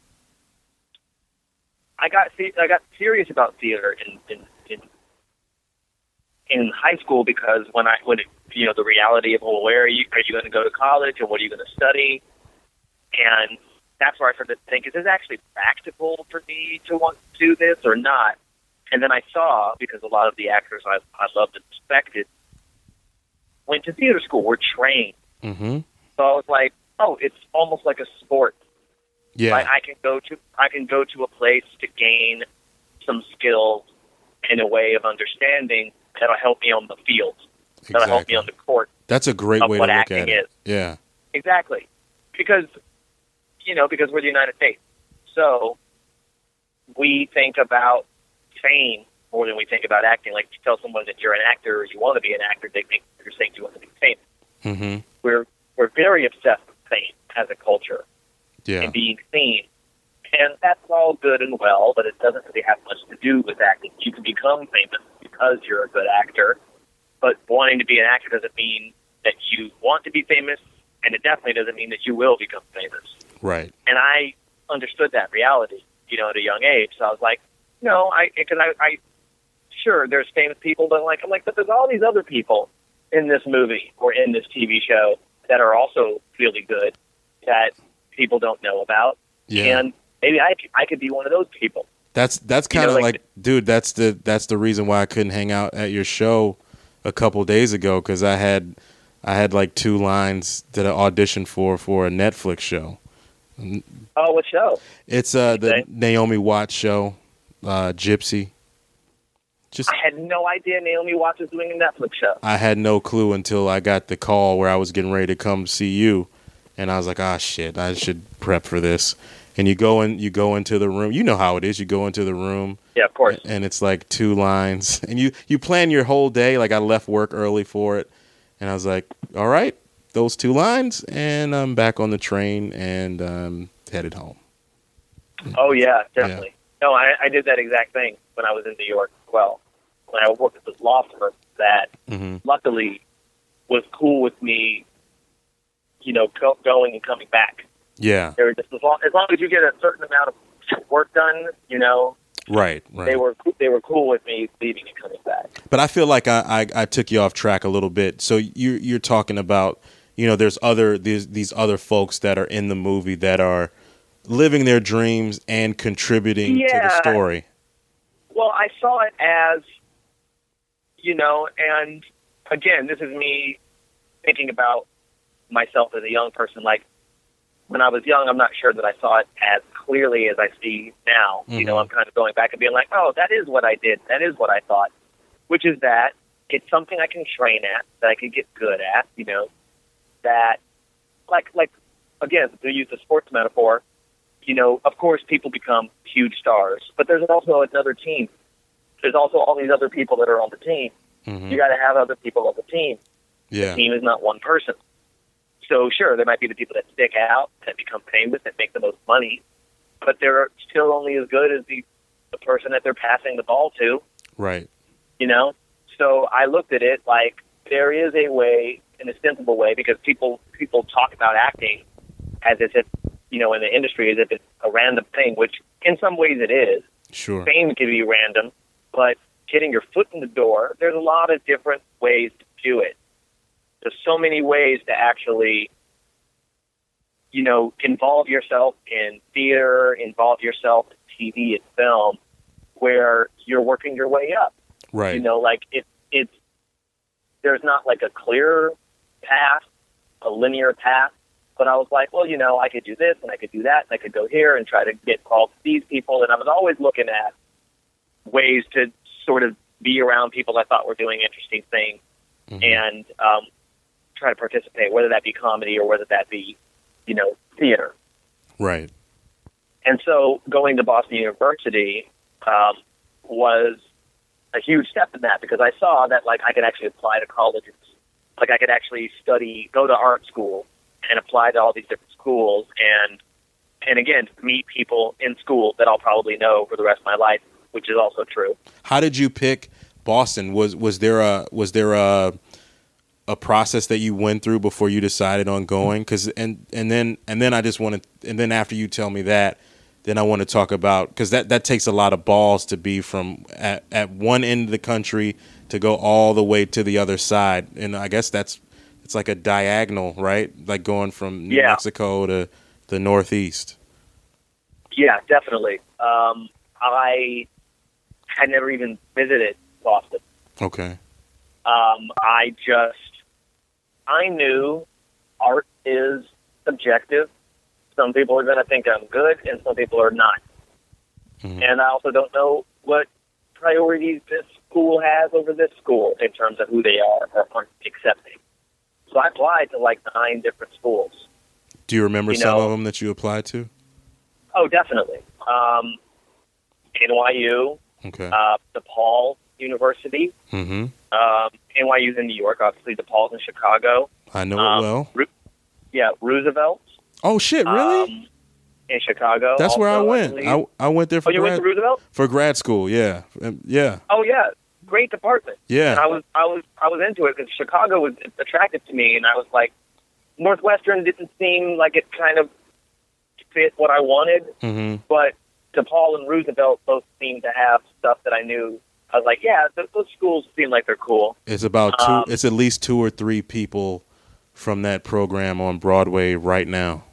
I got I got serious about theater in in in, in high school because when I when it, you know the reality of well, where are you are you going to go to college and what are you going to study, and that's where I started to think, is this actually practical for me to want to do this or not? And then I saw, because a lot of the actors I, I loved and respected went to theater school, were trained. Mm-hmm. So I was like, oh, it's almost like a sport. Yeah. Like I can go to I can go to a place to gain some skills and a way of understanding that'll help me on the field. Exactly. That'll help me on the court. That's a great way to look at it. Is. Yeah. Exactly. Because, you know, because we're the United States. So we think about fame more than we think about acting. Like, you tell someone that you're an actor or you want to be an actor, they think you're saying you want to be famous. Mm-hmm. We're we're very obsessed with fame as a culture yeah. and being seen. And that's all good and well, but it doesn't really have much to do with acting. You can become famous because you're a good actor, but wanting to be an actor doesn't mean that you want to be famous, and it definitely doesn't mean that you will become famous. Right. And I understood that reality, you know, at a young age. So I was like, no, I because I, I sure there's famous people, but like I'm like, but there's all these other people in this movie or in this T V show that are also really good that people don't know about. Yeah. And maybe I could, I could be one of those people. That's that's kind of you know, like, like, dude. That's the that's the reason why I couldn't hang out at your show a couple days ago, because I had I had like two lines that I auditioned for for a Netflix show. Oh, what show? It's uh the Okay. Naomi Watts show, uh, Gypsy. Just I had no idea Naomi Watts was doing a Netflix show. I had no clue until I got the call where I was getting ready to come see you, and I was like, ah, shit, I should prep for this. And you go in, you go into the room. You know how it is. You go into the room. Yeah, of course. And it's like two lines, and you you plan your whole day. Like, I left work early for it, and I was like, all right, those two lines, and I'm back on the train and um, headed home. Oh yeah, definitely. Yeah. No, I, I did that exact thing when I was in New York as well. When I worked at this law firm that mm-hmm. luckily was cool with me, you know, go, going and coming back. Yeah. They were just as long, as long as you get a certain amount of work done, you know. Right, right. They were they were cool with me leaving and coming back. But I feel like I, I, I took you off track a little bit. So you you're talking about, you know, there's other these these other folks that are in the movie that are living their dreams and contributing yeah. to the story. Well, I saw it as, you know, and again, this is me thinking about myself as a young person. Like, when I was young, I'm not sure that I saw it as clearly as I see now. Mm-hmm. You know, I'm kind of going back and being like, oh, that is what I did. That is what I thought, which is that it's something I can train at, that I can get good at, you know, that, like, like again, to use the sports metaphor, you know, of course people become huge stars, but there's also another team. There's also all these other people that are on the team. Mm-hmm. You got to have other people on the team. Yeah. The team is not one person. So sure, there might be the people that stick out, that become famous, that make the most money, but they're still only as good as the, the person that they're passing the ball to. Right. You know? So I looked at it like there is a way, an ostensible way, because people people talk about acting as if, it, you know, in the industry as if it's a random thing, which in some ways it is. Sure. Fame can be random, but getting your foot in the door, there's a lot of different ways to do it. There's so many ways to actually, you know, involve yourself in theater, involve yourself in T V and film, where you're working your way up. Right. You know, like it, it's, there's not like a clear path, a linear path, but I was like, well, you know, I could do this and I could do that and I could go here and try to get called to these people. And I was always looking at ways to sort of be around people I thought were doing interesting things mm-hmm. and um, try to participate, whether that be comedy or whether that be, you know, theater. Right. And so going to Boston University um, was a huge step in that, because I saw that, like, I could actually apply to colleges. Like, I could actually study, go to art school and apply to all these different schools and, and again, meet people in school that I'll probably know for the rest of my life, which is also true. How did you pick Boston? Was was there a was there a a process that you went through before you decided on going? Because and and then and then I just want to and then after you tell me that, then I want to talk about, because that, that takes a lot of balls to be from at, at one end of the country to go all the way to the other side, and I guess that's it's like a diagonal, right? Like going from New yeah. Mexico to the Northeast. Yeah, definitely. Um, I had never even visited Boston. Okay. Um, I just, I knew art is subjective. Some people are going to think I'm good, and some people are not. Mm-hmm. And I also don't know what priorities this school has over this school in terms of who they are or aren't accepting. So I applied to like nine different schools. Do you remember you some know, of them that you applied to? Oh, definitely. Um, N Y U, okay. uh, DePaul University, mm-hmm. um, N Y U's in New York, obviously DePaul's in Chicago. I know um, it well. Ru- yeah, Roosevelt. Oh, shit, really? Um, in Chicago. That's also, where I went. I, I, I went there for oh, you grad, went to Roosevelt? For grad school, yeah. Yeah. Oh, yeah. Great department. Yeah. And I was I was I was into it because Chicago was attractive to me, and I was like, Northwestern didn't seem like it kind of fit what I wanted, mm-hmm. but DePaul and Roosevelt both seemed to have stuff that I knew. I was like, yeah, th- those schools seem like they're cool. It's about two. Um, it's at least two or three people from that program on Broadway right now.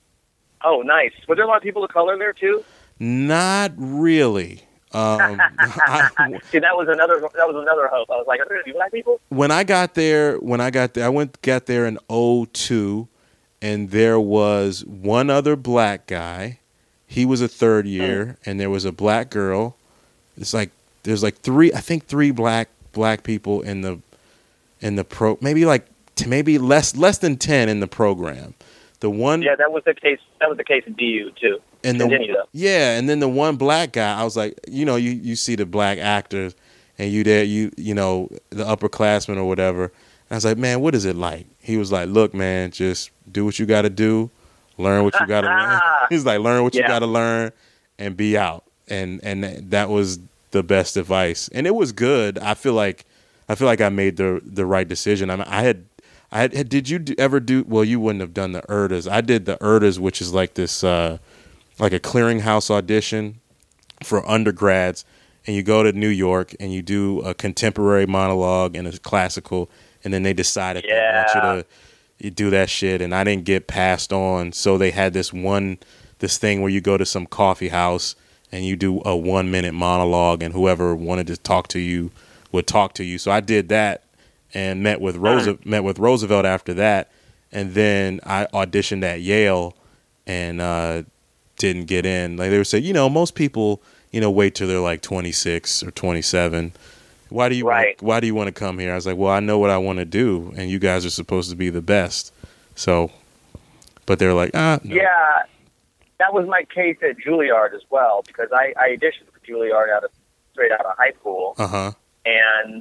Oh, nice. Were there a lot of people of color there too? Not really. Um, I, See, that was another that was another hope. I was like, are there any black people? When I got there, when I got there, I went got there in oh two, and there was one other black guy. He was a third year, mm. and there was a black girl. It's like there's like three, I think three black black people in the in the pro, maybe like maybe less less than ten in the program. The one, yeah, that was the case. That was the case at D U too. And Continue, the, though. Yeah, and then the one black guy, I was like, you know, you, you see the black actors, and you there, you you know, the upperclassmen or whatever. And I was like, man, what is it like? He was like, look, man, just do what you got to do, learn what you got to learn. He's like, learn what yeah. you got to learn, and be out. And and that was the best advice, and it was good. I feel like I feel like I made the the right decision. I mean, I had. I had, did you do, ever do, well, you wouldn't have done the E R D As. I did the E R D As, which is like this, uh, like a clearinghouse audition for undergrads. And you go to New York and you do a contemporary monologue and a classical. And then they decided yeah. they want you to you do that shit. And I didn't get passed on. So they had this one, this thing where you go to some coffee house and you do a one minute monologue and whoever wanted to talk to you would talk to you. So I did that. And met with Roosevelt, met with Roosevelt after that, and then I auditioned at Yale, and uh, didn't get in. Like they would say, you know, most people, you know, wait till they're like twenty-six or twenty-seven. Why do you right. wanna, why do you want to come here? I was like, well, I know what I want to do, and you guys are supposed to be the best. So, but they're like, ah, no. Yeah, that was my case at Juilliard as well, because I, I auditioned for Juilliard out of straight out of high school, uh huh, and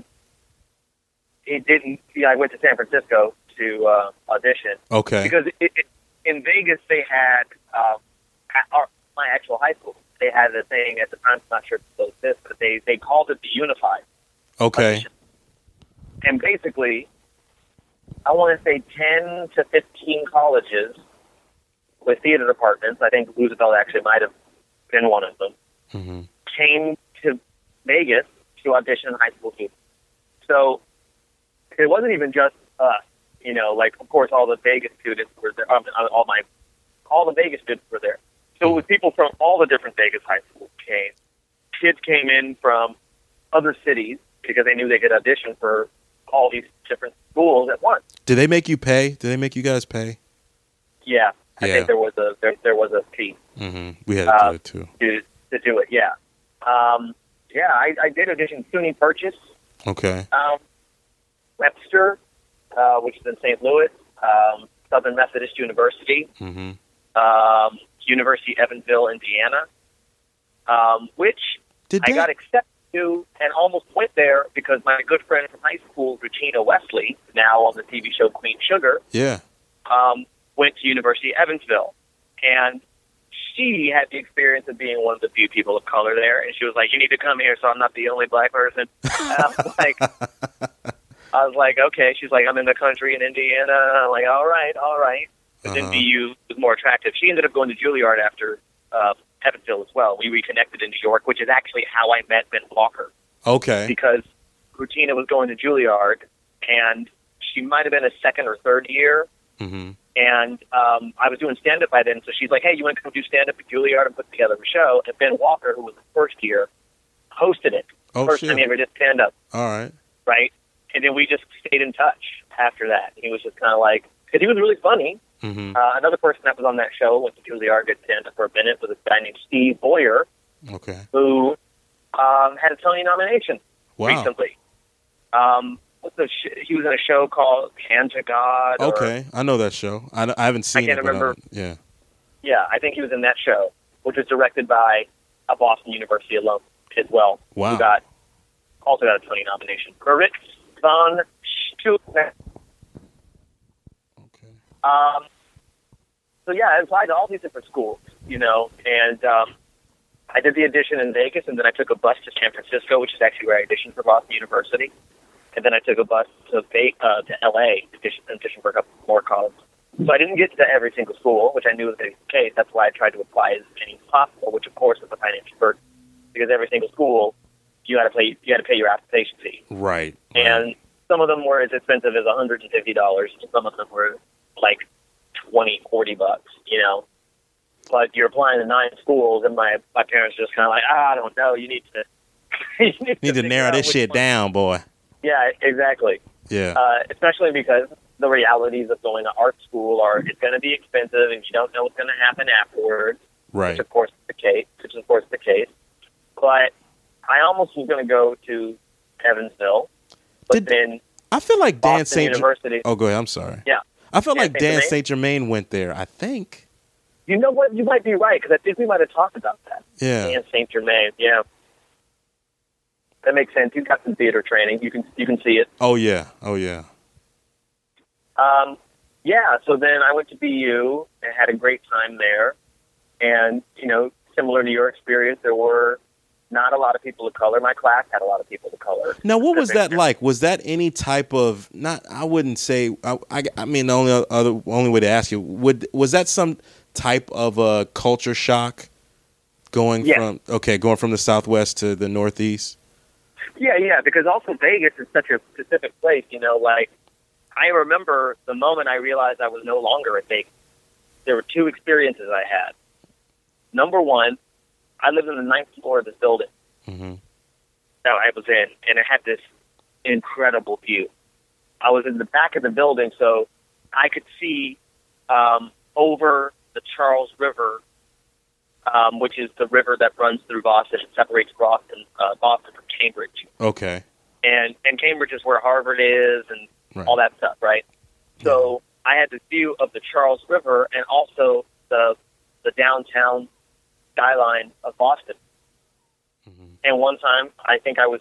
it didn't. Yeah, I went to San Francisco to uh, audition. Okay. Because it, it, in Vegas they had um, our, my actual high school. They had a thing at the time. I'm not sure if it still exists, but they they called it the Unified. Okay. And basically, I want to say ten to fifteen colleges with theater departments. I think Roosevelt actually might have been one of them. Mm-hmm. Came to Vegas to audition high school students. So it wasn't even just us. You know, like, of course, all the Vegas students were there. Um, all my, all the Vegas students were there. So it was people from all the different Vegas high schools came. Kids came in from other cities because they knew they could audition for all these different schools at once. Did they make you pay? Did they make you guys pay? Yeah, I Yeah. think there was a there, there was a fee. Mm-hmm. We had to uh, do it too. To to do it. Yeah, um, yeah. I, I did audition SUNY Purchase, Okay. um, Webster, uh, which is in Saint Louis, um, Southern Methodist University, Mm-hmm. um, University of Evansville, Indiana, um, which Did I that? got accepted to and almost went there because my good friend from high school, Regina Wesley, now on the T V show Queen Sugar, Yeah. um, went to University of Evansville. And she had the experience of being one of the few people of color there. And she was like, you need to come here so I'm not the only black person. And I was like, I was like, okay. She's like, I'm in the country in Indiana. I'm like, all right, all right. But then Uh-huh. B U was more attractive. She ended up going to Juilliard after uh, Evansville as well. We reconnected in New York, which is actually how I met Ben Walker. Okay. Because Rutina was going to Juilliard, and she might have been a second or third year. Mm-hmm. And um, I was doing stand-up by then, so she's like, hey, you want to come do stand-up at Juilliard and put together a show? And Ben Walker, who was the first year, hosted it. Oh, First shit. time he ever did stand-up, All right. right? And then we just stayed in touch after that. He was just kind of like, because he was really funny. Mm-hmm. Uh, another person that was on that show went to Juilliard, did stand-up for a minute, was a guy named Steve Boyer, Okay. who um, had a Tony nomination Wow. recently. Um, what's the sh- he was in a show called Hand to God. or- Okay. I know that show. I, I haven't seen can't it. but remember. I- yeah. Yeah, I think he was in that show, which was directed by a Boston University alum as well. Wow. Who got also got a Tony nomination. Moritz von Stuttgart. Okay. Um, so yeah, I applied to all these different schools, you know, and um, I did the audition in Vegas, and then I took a bus to San Francisco, which is actually where I auditioned for Boston University, and then I took a bus to Ve- uh, to L A to audition, audition for a couple more colleges. So I didn't get to every single school, which I knew was the case. That's why I tried to apply as many as possible, which of course is a financial burden, because every single school you got to pay you got to pay your application fee, Right. right. and some of them were as expensive as one hundred fifty dollars, and some of them were like twenty, forty bucks, you know. But you're applying to nine schools, and my my parents just kind of like, ah, I don't know, you need to you need, Need to figure narrow out this which shit one. down, boy. Yeah, exactly. Yeah. Uh, especially because the realities of going to art school are it's going to be expensive, and you don't know what's going to happen afterwards. right. Which of course is the case. Which is of course the case. But I almost was going to go to Evansville, but Did- then I feel like Dan Boston Saint. University. Oh, go ahead. I'm sorry. Yeah. I feel Dan like Dan Saint-Germain? Saint Germain went there. I think. You know what? You might be right, because I think we might have talked about that. Yeah. And Saint Germain, yeah, that makes sense. He's got some theater training. You can you can see it. Oh yeah. Oh yeah. Um, yeah. So then I went to B U and had a great time there. And you know, similar to your experience, there were not a lot of people of color. My class had a lot of people of color. Now, what was that like? Was that any type of not? I wouldn't say. I, I, I mean, the only other only way to ask you would was that some type of a culture shock going Yes. from okay, going from the Southwest to the Northeast. Yeah, yeah, because also Vegas is such a specific place, you know, like, I remember the moment I realized I was no longer at Vegas. There were two experiences I had. Number one, I lived on the ninth floor of this building Mm-hmm. that I was in, and it had this incredible view. I was in the back of the building, so I could see um, over the Charles River, um, which is the river that runs through Boston and separates Boston, uh, Boston from Cambridge. Okay. And and Cambridge is where Harvard is and Right. all that stuff, right? So I had the view of the Charles River and also the the downtown skyline of Boston. Mm-hmm. And one time, I think I was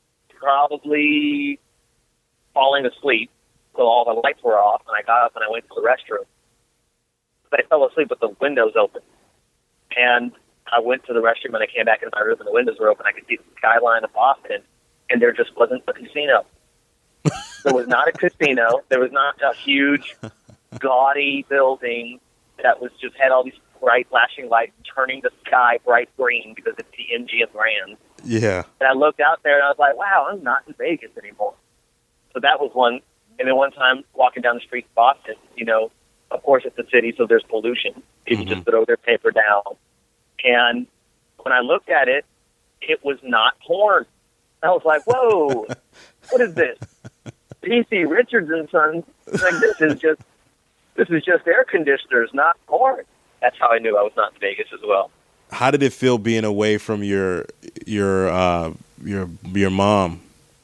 probably falling asleep, so all the lights were off, and I got up and I went to the restroom. But I fell asleep with the windows open. And I went to the restroom and I came back into my room and the windows were open. I could see the skyline of Boston, and there just wasn't a casino. There was not a casino. There was not a huge, gaudy building that was just had all these bright flashing lights turning the sky bright green because it's the M G M brand. Yeah. And I looked out there and I was like, wow, I'm not in Vegas anymore. So that was one. And then one time walking down the street in Boston, you know, of course it's a city, so there's pollution. People Mm-hmm. just throw their paper down. And when I looked at it, it was not porn. I was like, whoa, what is this? P C Richards and Sons. Like, this is just this is just air conditioners, not porn. That's how I knew I was not in Vegas as well. How did it feel being away from your your uh, your your mom?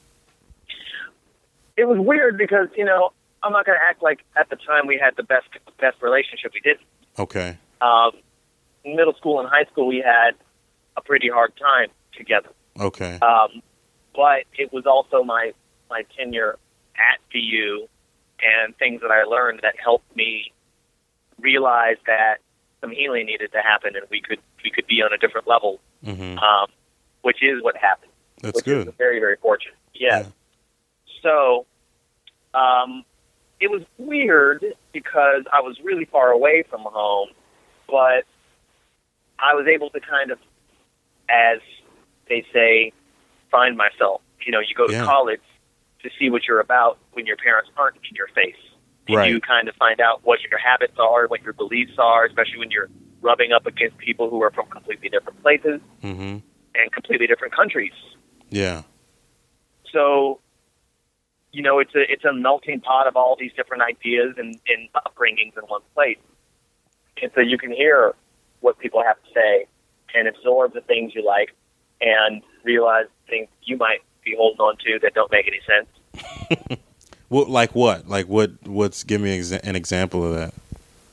It was weird because, you know, I'm not going to act like at the time we had the best best relationship. We didn't. Okay. Um, in middle school and high school, we had a pretty hard time together. Okay. Um, but it was also my, my tenure at V U and things that I learned that helped me realize that some healing needed to happen and we could we could be on a different level, Mm-hmm. um, which is what happened. That's which good. Is very, very fortunate. Yes. Yeah. So um, it was weird because I was really far away from home, but I was able to kind of, as they say, find myself. You know, you go to Yeah. college to see what you're about when your parents aren't in your face. And Right. you kind of find out what your habits are, what your beliefs are, especially when you're rubbing up against people who are from completely different places Mm-hmm. and completely different countries. Yeah. So, you know, it's a it's a melting pot of all these different ideas and, and upbringings in one place. And so you can hear what people have to say and absorb the things you like and realize things you might be holding on to that don't make any sense. Well, like what? Like what? What's? Give me exa- an example of that.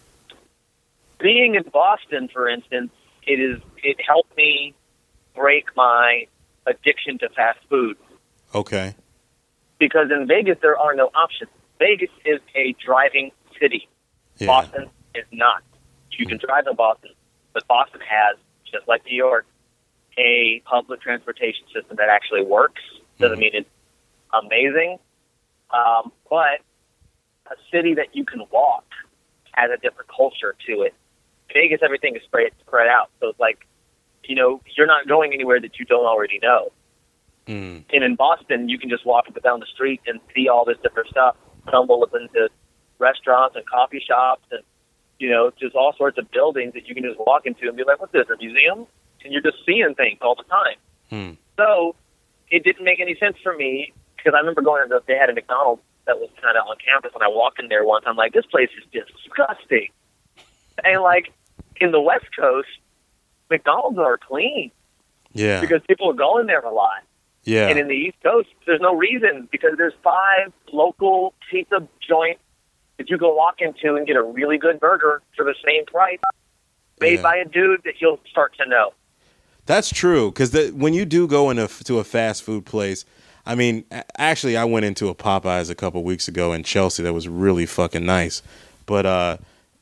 Being in Boston, for instance, it is it helped me break my addiction to fast food. Okay. Because in Vegas, there are no options. Vegas is a driving city. Yeah. Boston is not. You can drive in Boston, but Boston has, just like New York, a public transportation system that actually works. Doesn't mean it's amazing, um, but a city that you can walk has a different culture to it. Vegas, everything is spread spread out, so it's like, you know, you're not going anywhere that you don't already know. Mm. And in Boston, you can just walk up and down the street and see all this different stuff, stumble up into restaurants and coffee shops and, you know, just all sorts of buildings that you can just walk into and be like, what's this, a museum? And you're just seeing things all the time. Mm. So it didn't make any sense for me because I remember going to, they had a McDonald's that was kind of on campus, and I walked in there once. I'm like, this place is disgusting. And, like, in the West Coast, McDonald's are clean Yeah. because people are going there a lot. Yeah. And in the East Coast, there's no reason because there's five local pizza joints that you can walk into and get a really good burger for the same price made Yeah. by a dude that you'll start to know. That's true, because when you do go into to a fast food place, I mean, a- actually, I went into a Popeyes a couple weeks ago in Chelsea that was really fucking nice, but uh,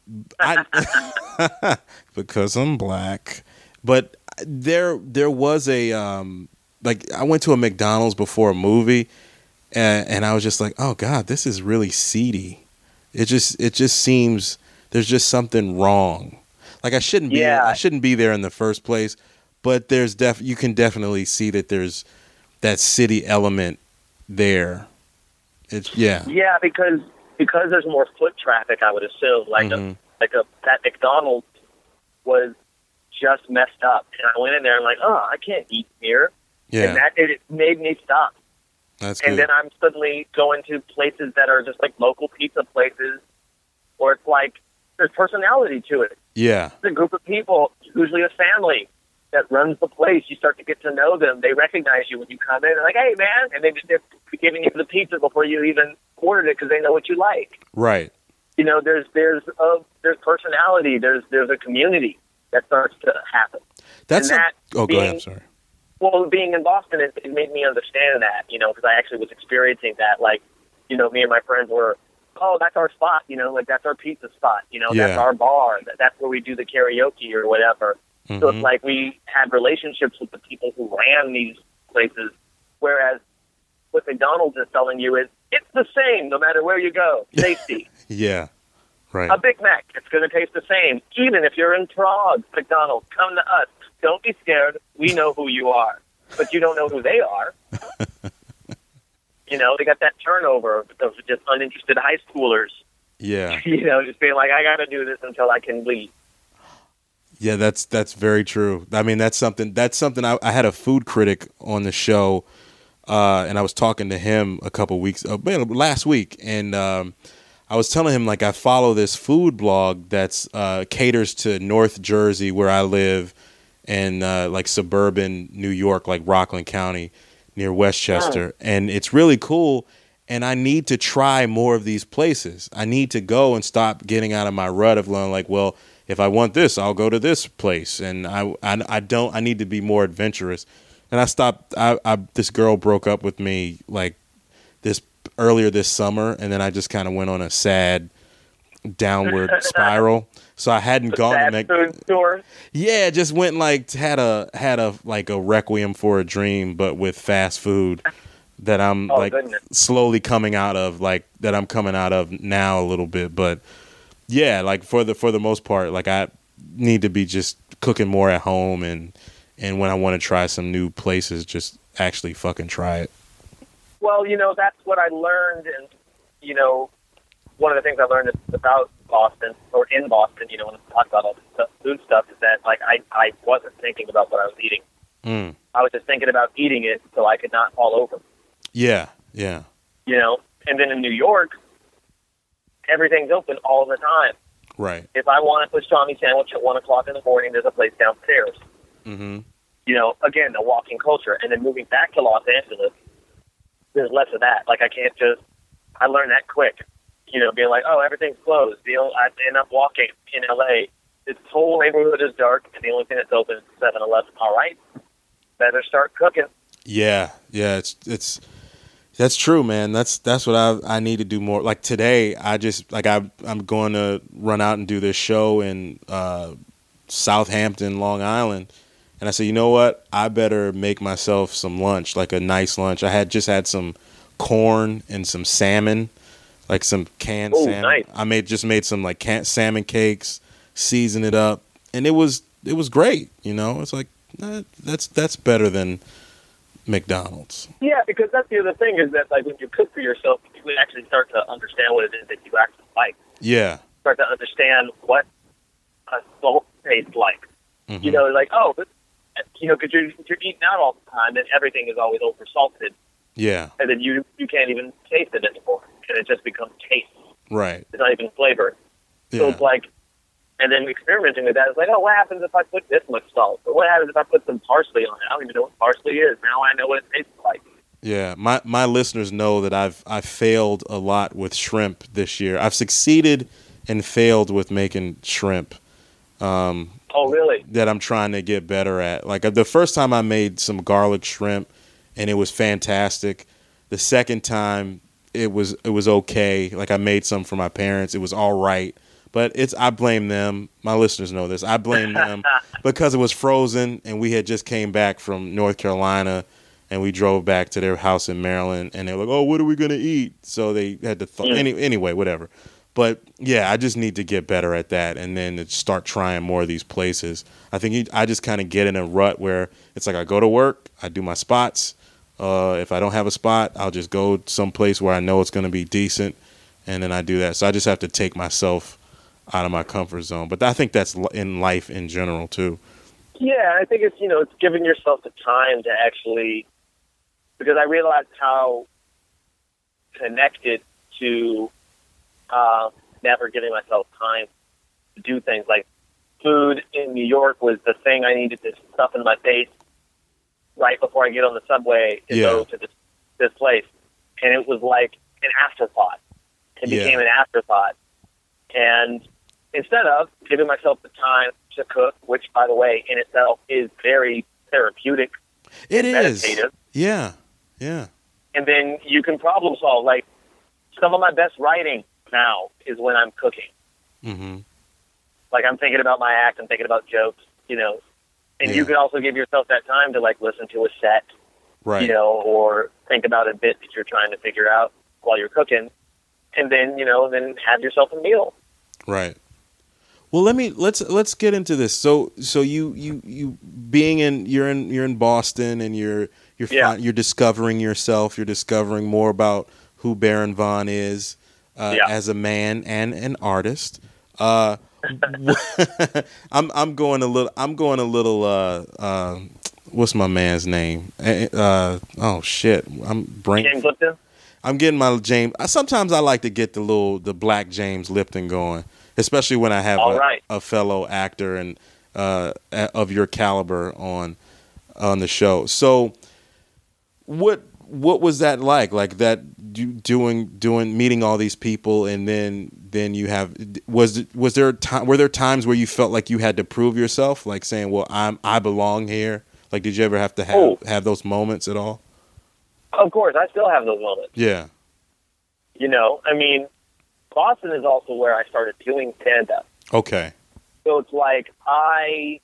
I because I'm black, but there there was a um, like I went to a McDonald's before a movie, and, and I was just like, oh god, this is really seedy. It just it just seems there's just something wrong. Like I shouldn't be Yeah. I shouldn't be there in the first place. But there's def you can definitely see that there's that city element there. It's yeah. Yeah, because because there's more foot traffic, I would assume. Like Mhm. a like a that McDonald's was just messed up, and I went in there and like, oh, I can't eat here, Yeah. and that it made me stop. That's And good. then I'm suddenly going to places that are just like local pizza places, or it's like there's personality to it. Yeah. It's a group of people, usually a family, that runs the place. You start to get to know them. They recognize you when you come in. They're like, hey, man. And they just, they're giving you the pizza before you even ordered it because they know what you like. Right. You know, there's there's a, there's personality. There's there's a community that starts to happen. That's And a, that oh, go being- ahead. I'm sorry. Well, being in Boston, it, it made me understand that, you know, because I actually was experiencing that. Like, you know, me and my friends were, oh, that's our spot, you know, like that's our pizza spot, you know, that's Yeah. our bar, that, that's where we do the karaoke or whatever. Mm-hmm. So it's like we had relationships with the people who ran these places, whereas what McDonald's is telling you is it's the same no matter where you go. Safety. Yeah, right. A Big Mac, it's going to taste the same. Even if you're in Prague, McDonald's, come to us. Don't be scared. We know who you are. But you don't know who they are. You know, they got that turnover of just uninterested high schoolers. Yeah. You know, just being like, I got to do this until I can leave. Yeah, that's that's very true. I mean, that's something. That's something. I, I had a food critic on the show, uh, and I was talking to him a couple weeks, uh, last week, and um, I was telling him like I follow this food blog that's uh, caters to North Jersey, where I live, and uh, like suburban New York, like Rockland County, near Westchester, oh. and it's really cool. And I need to try more of these places. I need to go and stop getting out of my rut of learning like, well, if I want this, I'll go to this place. And I, I, I don't, I need to be more adventurous. And I stopped, I, I, this girl broke up with me like this earlier this summer. And then I just kind of went on a sad downward spiral. So I hadn't the gone sad to make, food store. Yeah, just went like, had a, had a, like a requiem for a dream, but with fast food that I'm oh, like goodness. slowly coming out of, like that I'm coming out of now a little bit. But yeah, like for the for the most part, like I need to be just cooking more at home, and and when I want to try some new places, just actually fucking try it. Well, you know, that's what I learned, and you know, one of the things I learned about Boston or in Boston, you know, when I talk about all this stuff, food stuff, is that like I I wasn't thinking about what I was eating. Mm. I was just thinking about eating it so I could not fall over. Yeah, yeah. You know, and then in New York, everything's open all the time. Right. If I want a pastrami sandwich at one o'clock in the morning, there's a place downstairs. Mm-hmm. You know, again, a walking culture. And then moving back to Los Angeles, there's less of that. Like I can't just, I learned that quick. You know, being like, oh, everything's closed. You know, I end up walking in L A. This whole neighborhood is dark, and the only thing that's open is seven eleven. All right, better start cooking. Yeah, yeah, it's it's. That's true, man. That's that's what I I need to do more. Like today, I just like I I'm going to run out and do this show in uh, Southampton, Long Island, and I said, you know what? I better make myself some lunch, like a nice lunch. I had just had some corn and some salmon, like some canned Ooh, salmon. Nice. I made just made some like canned salmon cakes, season it up, and it was it was great. You know, it's like eh, that's that's better than McDonald's. Yeah, because that's the other thing is that like when you cook for yourself, you actually start to understand what it is that you actually like. Yeah. Start to understand what a salt tastes like. Mm-hmm. You know, like, oh, but, you know, because you're, you're eating out all the time and everything is always over salted. Yeah. And then you you can't even taste it anymore. And it just becomes taste. Right. It's not even flavor. Yeah. So it's like, and then experimenting with that is like, oh, what happens if I put this much salt? Or what happens if I put some parsley on it? I don't even know what parsley is. Now I know what it tastes like. Yeah, my my listeners know that I've I failed a lot with shrimp this year. I've succeeded and failed with making shrimp. Um, oh, really? That I'm trying to get better at. Like the first time I made some garlic shrimp, and it was fantastic. The second time it was it was okay. Like I made some for my parents. It was all right. But it's I blame them. My listeners know this. I blame them because it was frozen, and we had just came back from North Carolina, and we drove back to their house in Maryland, and they were like, "Oh, what are we gonna eat?" So they had to th- any anyway, whatever. But yeah, I just need to get better at that, and then to start trying more of these places. I think you, I just kind of get in a rut where it's like I go to work, I do my spots. Uh, if I don't have a spot, I'll just go someplace where I know it's gonna be decent, and then I do that. So I just have to take myself out of my comfort zone. But I think that's in life in general too. Yeah, I think it's, you know, it's giving yourself the time to actually, because I realized how connected to uh, never giving myself time to do things. Like food in New York was the thing I needed to stuff in my face right before I get on the subway to yeah. go to this, this place. And it was like an afterthought. It yeah. became an afterthought. And instead of giving myself the time to cook, which, by the way, in itself is very therapeutic. It is. Meditative. Yeah. Yeah. And then you can problem solve. Like, some of my best writing now is when I'm cooking. Mm-hmm. Like, I'm thinking about my act. I'm thinking about jokes. You know, And Yeah. you could also give yourself that time to like listen to a set, Right. you know, or think about a bit that you're trying to figure out while you're cooking, and then you know, then have yourself a meal. Right. Well, let me let's let's get into this. So so you you you being in you're in you're in Boston and you're you're Yeah. fi- you're discovering yourself. You're discovering more about who Baron Vaughn is uh, Yeah. as a man and an artist. Uh, I'm I'm going a little I'm going a little uh, uh, what's my man's name? Uh, oh shit, I'm brain. James Lipton. I'm getting my James. Sometimes I like to get the little the black James Lipton going, especially when I have All a, right. a fellow actor and uh, of your caliber on on the show. So, what what was that like? Like that you doing doing meeting all these people, and then then you have was was there time were there times where you felt like you had to prove yourself, like saying, "Well, I'm I belong here." Like, did you ever have to have Oh. have those moments at all? Of course, I still have those moments. Yeah. You know, I mean, Boston is also where I started doing stand-up. Okay. So it's like I,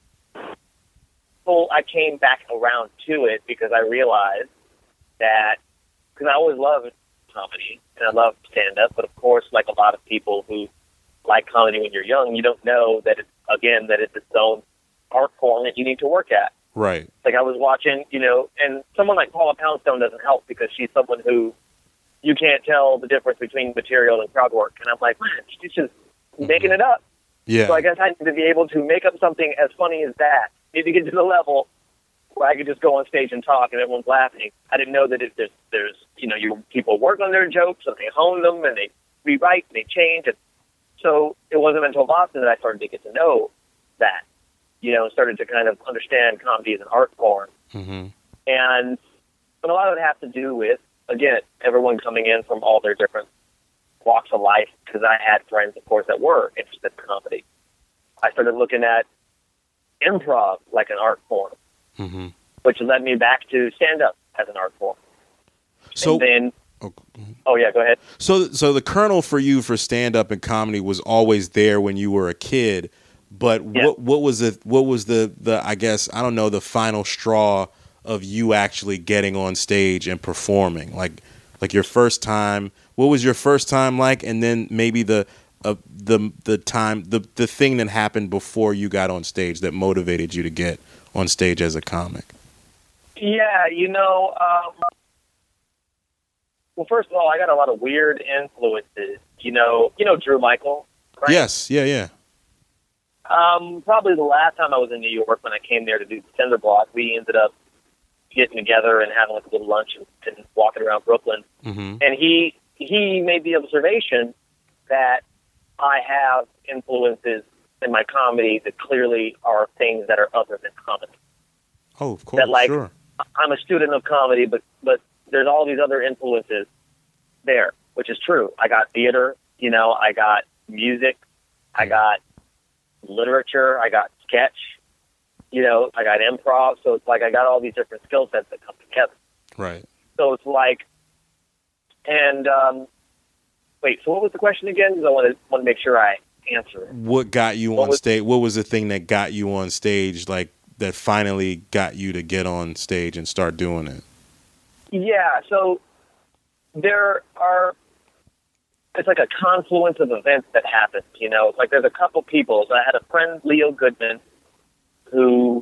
well, I came back around to it because I realized that, because I always loved comedy and I love stand-up, but of course, like a lot of people who like comedy when you're young, you don't know that it's, again, that it's its own art form that you need to work at. Right. Like I was watching, you know, and someone like Paula Poundstone doesn't help because she's someone who you can't tell the difference between material and crowd work. And I'm like, man, she's just Mm-hmm. making it up. Yeah. So I guess I need to be able to make up something as funny as that. I need to get to the level where I could just go on stage and talk and everyone's laughing. I didn't know that it, there's, there's, you know, you people work on their jokes and they hone them and they rewrite and they change. And so it wasn't until Boston that I started to get to know that, you know, started to kind of understand comedy as an art form. Mm-hmm. And, and a lot of it has to do with, again, everyone coming in from all their different walks of life, because I had friends, of course, that were interested in comedy. I started looking at improv like an art form, Mm-hmm. which led me back to stand-up as an art form. So, and then, oh, oh, yeah, go ahead. so, so the kernel for you for stand-up and comedy was always there when you were a kid. But Yeah. what what was the what was the, the I guess I don't know the final straw of you actually getting on stage and performing, like like your first time. What was your first time like, and then maybe the uh, the the time the the thing that happened before you got on stage that motivated you to get on stage as a comic. Yeah, you know, um, well, first of all, I got a lot of weird influences. You know, you know Drew Michael, right? Yes, yeah, yeah. Um, probably the last time I was in New York when I came there to do the Cinder Block, we ended up getting together and having like a little lunch and, and walking around Brooklyn. Mm-hmm. And he he made the observation that I have influences in my comedy that clearly are things that are other than comedy. Oh, of course, That, like, sure. I'm a student of comedy, but but there's all these other influences there, which is true. I got theater, you know, I got music, I got literature, I got sketch, you know, I got improv. So it's like I got all these different skill sets that come together. Right. So it's like, and um, wait, so what was the question again? Because I want to want to make sure I answer it. What got you What on was- stage? What was the thing that got you on stage, like that finally got you to get on stage and start doing it? Yeah, so there are, it's like a confluence of events that happened, you know. It's like there's a couple people. So I had a friend, Leo Goodman, who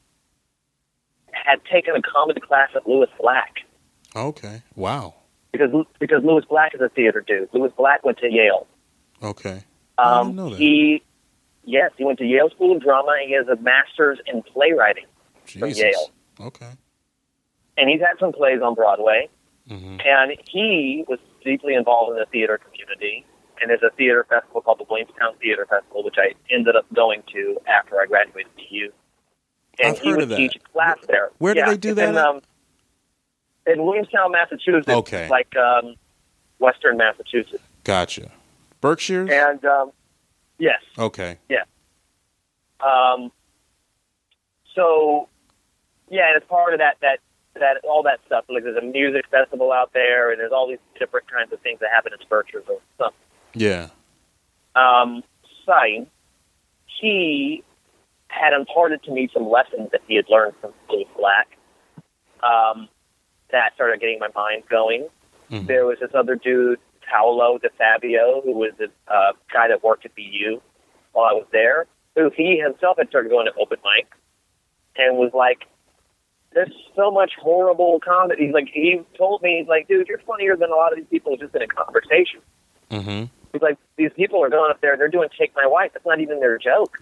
had taken a comedy class at Lewis Black. Okay. Wow. Because because Lewis Black is a theater dude. Lewis Black went to Yale. Okay. I Um, didn't know that. He, yes, he went to Yale School of Drama, and he has a master's in playwriting from Jesus. Yale. Okay. And he's had some plays on Broadway. Mm-hmm. And he was deeply involved in the theater community. And there's a theater festival called the Williamstown Theater Festival, which I ended up going to after I graduated from U. And I've he heard would of that. teach a class there. Where do Yeah, they do it's that In, at? um, in Williamstown, Massachusetts. Okay. Like um, Western Massachusetts. Gotcha. Berkshires? And um, yes. Okay. Um, so, yeah, and it's part of that, that, that, all that stuff. Like, there's a music festival out there, and there's all these different kinds of things that happen in Berkshires or something. Yeah. Um, Sai, he had imparted to me some lessons that he had learned from Dave Black. Um, that started getting my mind going. Mm-hmm. There was this other dude, Paolo DeFabio, who was the uh, guy that worked at B U while I was there, who he himself had started going to open mic and was like, there's so much horrible comedy. He's like, he told me, he's like, dude, you're funnier than a lot of these people just in a conversation. Mm-hmm. He's like, these people are going up there, they're doing Take My Wife. That's not even their joke.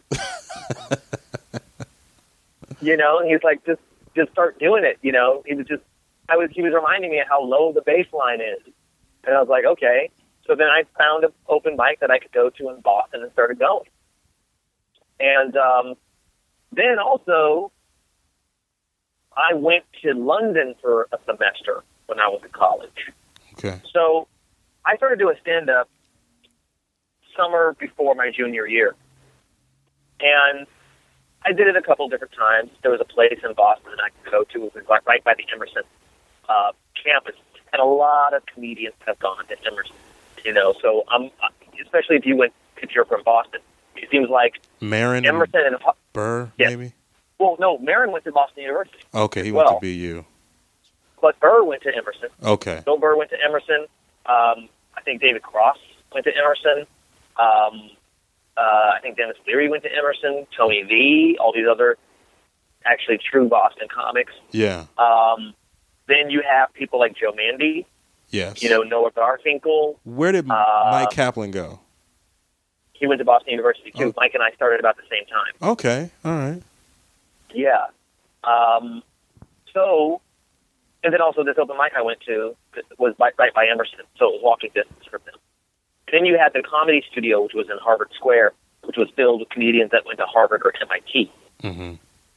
You know, and he's like, just just start doing it. You know, he was just, I was, he was reminding me of how low the baseline is. And I was like, okay. So then I found an open mic that I could go to in Boston and started going. And um, then also, I went to London for a semester when I was in college. Okay. So I started doing stand-up summer before my junior year. And I did it a couple different times. There was a place in Boston that I could go to. It was like right by the Emerson uh, campus. And a lot of comedians have gone to Emerson, you know. So I'm, especially if you went, if you're from Boston, it seems like Marin Emerson and, and Burr, yeah. maybe? Well, no, Marin went to Boston University. Okay, he well. went to B U. But Burr went to Emerson. Okay. Bill Burr went to Emerson. Um, I think David Cross went to Emerson. Um, uh, I think Dennis Leary went to Emerson. Tony V, all these other actually true Boston comics. Yeah. Um, then you have people like Joe Mandy. Yes. You know, Noah Garfinkel. Where did uh, Mike Kaplan go? He went to Boston University, too. Oh. Mike and I started about the same time. Okay. All right. Yeah. Um, so, and then also this open mic I went to was by, right by Emerson, so it was walking distance from them. Then you had the Comedy Studio, which was in Harvard Square, which was filled with comedians that went to Harvard or M I T. Mm-hmm.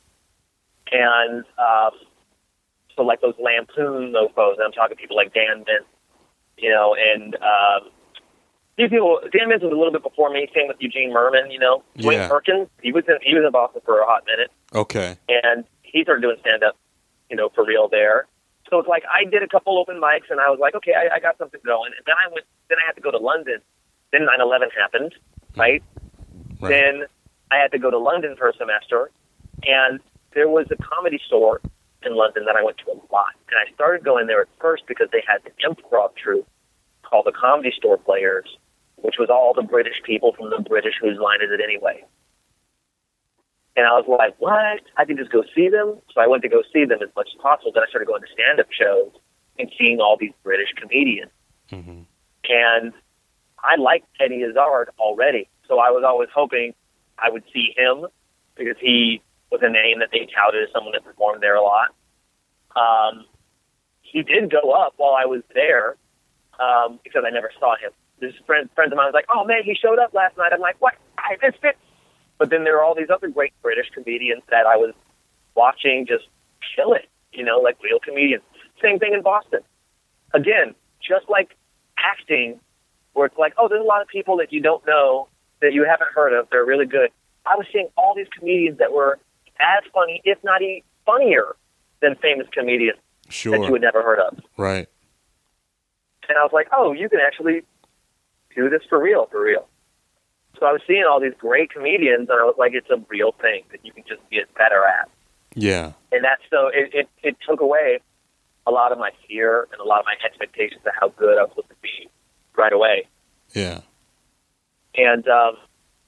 And um, so like those Lampoon mofos, and I'm talking people like Dan Mintz, you know, and um, these people, Dan Mintz was a little bit before me, same with Eugene Merman, you know. Dwayne Yeah. Perkins, he was in, he was in Boston for a hot minute. Okay. And he started doing stand-up, you know, for real there. So it's like I did a couple open mics, and I was like, okay, I, I got something going. And then I went, then I had to go to London. Then nine eleven happened, right? Right. Then I had to go to London for a semester, and there was a comedy store in London that I went to a lot. And I started going there at first because they had an improv troupe called the Comedy Store Players, which was all the British people from the British Whose Line Is It Anyway. And I was like, what? I can just go see them? So I went to go see them as much as possible. Then I started going to stand-up shows and seeing all these British comedians. Mm-hmm. And I liked Eddie Izzard already. So I was always hoping I would see him because he was a name that they touted as someone that performed there a lot. Um, he did go up while I was there um, because I never saw him. This friend, friends of mine was like, oh, man, he showed up last night. I'm like, what? I missed it. But then there are all these other great British comedians that I was watching just kill it, you know, like real comedians. Same thing in Boston. Again, just like acting, where it's like, oh, there's a lot of people that you don't know, that you haven't heard of. They're really good. I was seeing all these comedians that were as funny, if not even funnier, than famous comedians Sure. that you had never heard of. Right. And I was like, oh, you can actually do this for real, for real. So I was seeing all these great comedians, and I was like, it's a real thing that you can just get better at. Yeah. And that's so, it, it, it took away a lot of my fear and a lot of my expectations of how good I was supposed to be right away. Yeah. And, um,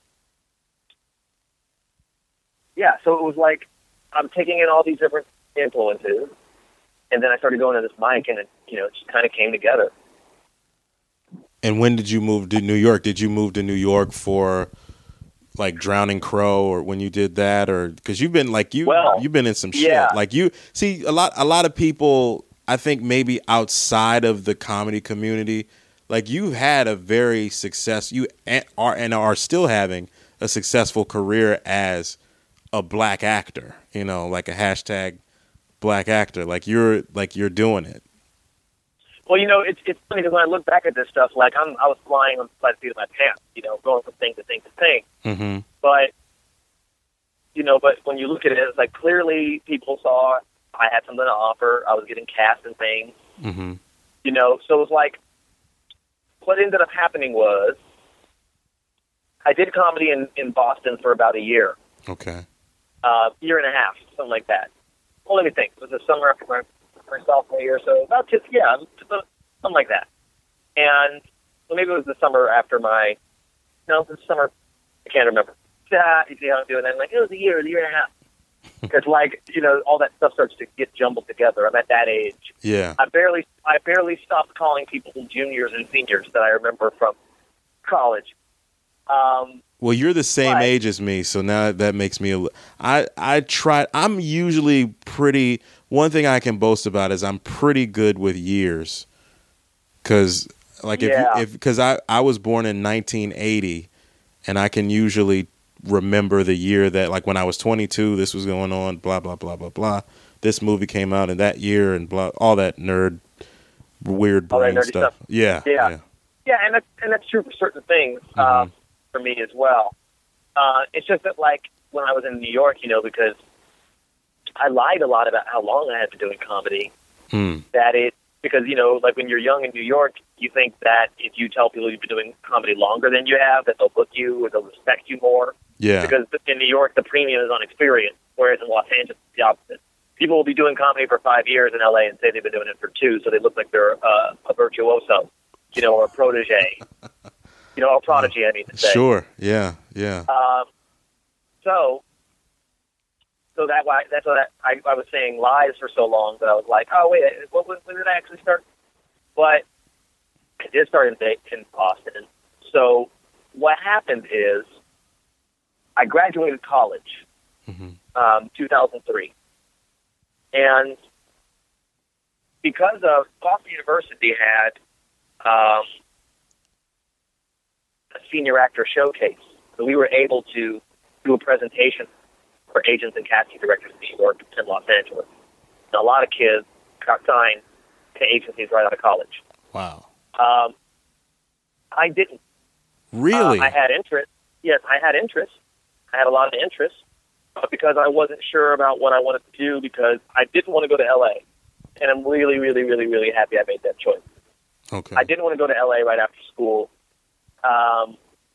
yeah, so it was like I'm taking in all these different influences, and then I started going to this mic, and it, you know, it just kind of came together. And when did you move to New York? Did you move to New York for like Drowning Crow, or when you did that, or because you've been like you well, you've been in some shit. yeah. Like you see a lot a lot of people, I think maybe outside of the comedy community, like you had a very success you are and are still having a successful career as a black actor. You know, like a hashtag black actor. Like you're like you're doing it. Well, you know, it's it's funny because when I look back at this stuff, like I'm, I was flying on the seat of my pants, you know, going from thing to thing to thing. Mm-hmm. But, you know, but when you look at it, it's like clearly people saw I had something to offer. I was getting cast in things, mm-hmm. you know. So it was like, what ended up happening was I did comedy in, in Boston for about a year. Okay. uh, year and a half, something like that. Well, let me think. It was the summer after my, my sophomore year, so about just, yeah, something like that. And well, maybe it was the summer after my, no, it was the summer, I can't remember. Ah, you see how I'm doing that? I'm like, it was a year, a year and a half. Because, like, you know, all that stuff starts to get jumbled together. I'm at that age. Yeah. I barely, I barely stopped calling people juniors and seniors that I remember from college. Um, well, you're the same but, age as me, so now that makes me. A, I I try. I'm usually pretty. One thing I can boast about is I'm pretty good with years. Because, like, if yeah. you, if because I I was born in nineteen eighty, and I can usually remember the year that, like, when I was twenty-two, this was going on, blah, blah, blah, blah, blah. This movie came out in that year and blah, all that nerd, weird brain stuff. stuff. Yeah, yeah. Yeah. Yeah, and that's, and that's true for certain things Mm-hmm. uh, for me as well. Uh, it's just that, like, when I was in New York, you know, because I lied a lot about how long I had been doing comedy, Mm. that it, because, you know, like when you're young in New York, you think that if you tell people you've been doing comedy longer than you have, that they'll book you or they'll respect you more. Yeah. Because in New York, the premium is on experience, whereas in Los Angeles, it's the opposite. People will be doing comedy for five years in L A and say they've been doing it for two, so they look like they're uh, a virtuoso, you know, or a protege. You know, a prodigy, I mean to say. Sure. Yeah. Yeah. Um, so, so that why that's what I, I was saying lies for so long that I was like, oh wait, what, when did I actually start? But I did start in, in Boston. So what happened is I graduated college, mm-hmm. um, two thousand three, and because of Boston University had um, a senior actor showcase, so we were able to do a presentation for agents and casting directors in New York and Los Angeles. And a lot of kids got signed to agencies right out of college. Wow. Um, I didn't. Really? Uh, I had interest. Yes, I had interest. I had a lot of interest, but because I wasn't sure about what I wanted to do, because I didn't want to go to L A, and I'm really, really, really, really happy I made that choice. Okay. I didn't want to go to L A right after school, um,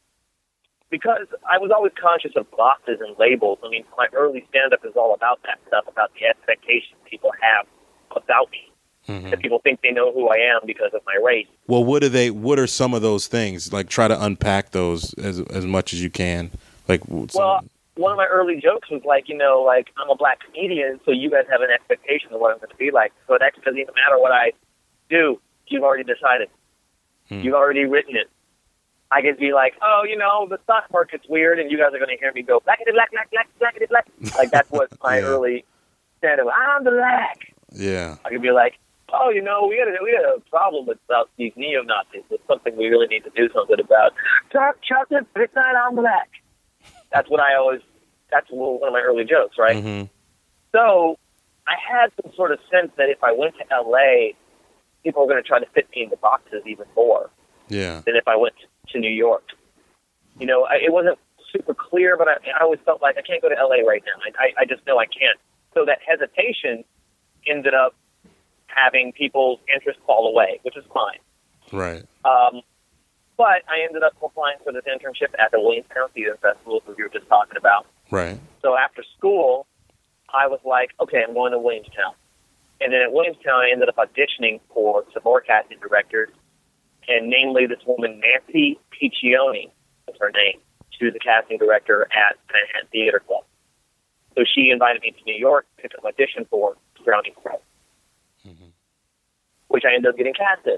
because I was always conscious of boxes and labels. I mean, my early stand-up is all about that stuff, about the expectations people have about me. Mm-hmm. That people think they know who I am because of my race. Well, what are they? What are some of those things? Like, try to unpack those as as much as you can. Like, some, well, one of my early jokes was like, you know, like, I'm a black comedian, so you guys have an expectation of what I'm going to be like. So it actually doesn't even matter what I do. You've already decided. Hmm. You've already written it. I could be like, oh, you know, the stock market's weird, and you guys are going to hear me go, blackity black, black, black, blackity black. Like, that's what my yeah. early stand-up was. I'm the black. Yeah. I could be like, oh, you know, we had a, we had a problem with uh, these neo-Nazis. It's something we really need to do something about. Dark chocolate, midnight on black. That's what I always, that's one of my early jokes, right? Mm-hmm. So I had some sort of sense that if I went to L A, people were going to try to fit me into boxes even more yeah. than if I went to New York. You know, I, it wasn't super clear, but I, I always felt like I can't go to L A right now. I, I, I just know I can't. So that hesitation ended up having people's interest fall away, which is fine. Right. Um, but I ended up applying for this internship at the Williamstown Theater Festival, as we were just talking about. Right. So after school, I was like, okay, I'm going to Williamstown. And then at Williamstown, I ended up auditioning for some more casting directors, and namely this woman, Nancy Piccioni, is her name. She was the casting director at Manhattan Theater Club. So she invited me to New York to audition for Drowning Crow, mm-hmm. which I ended up getting casted.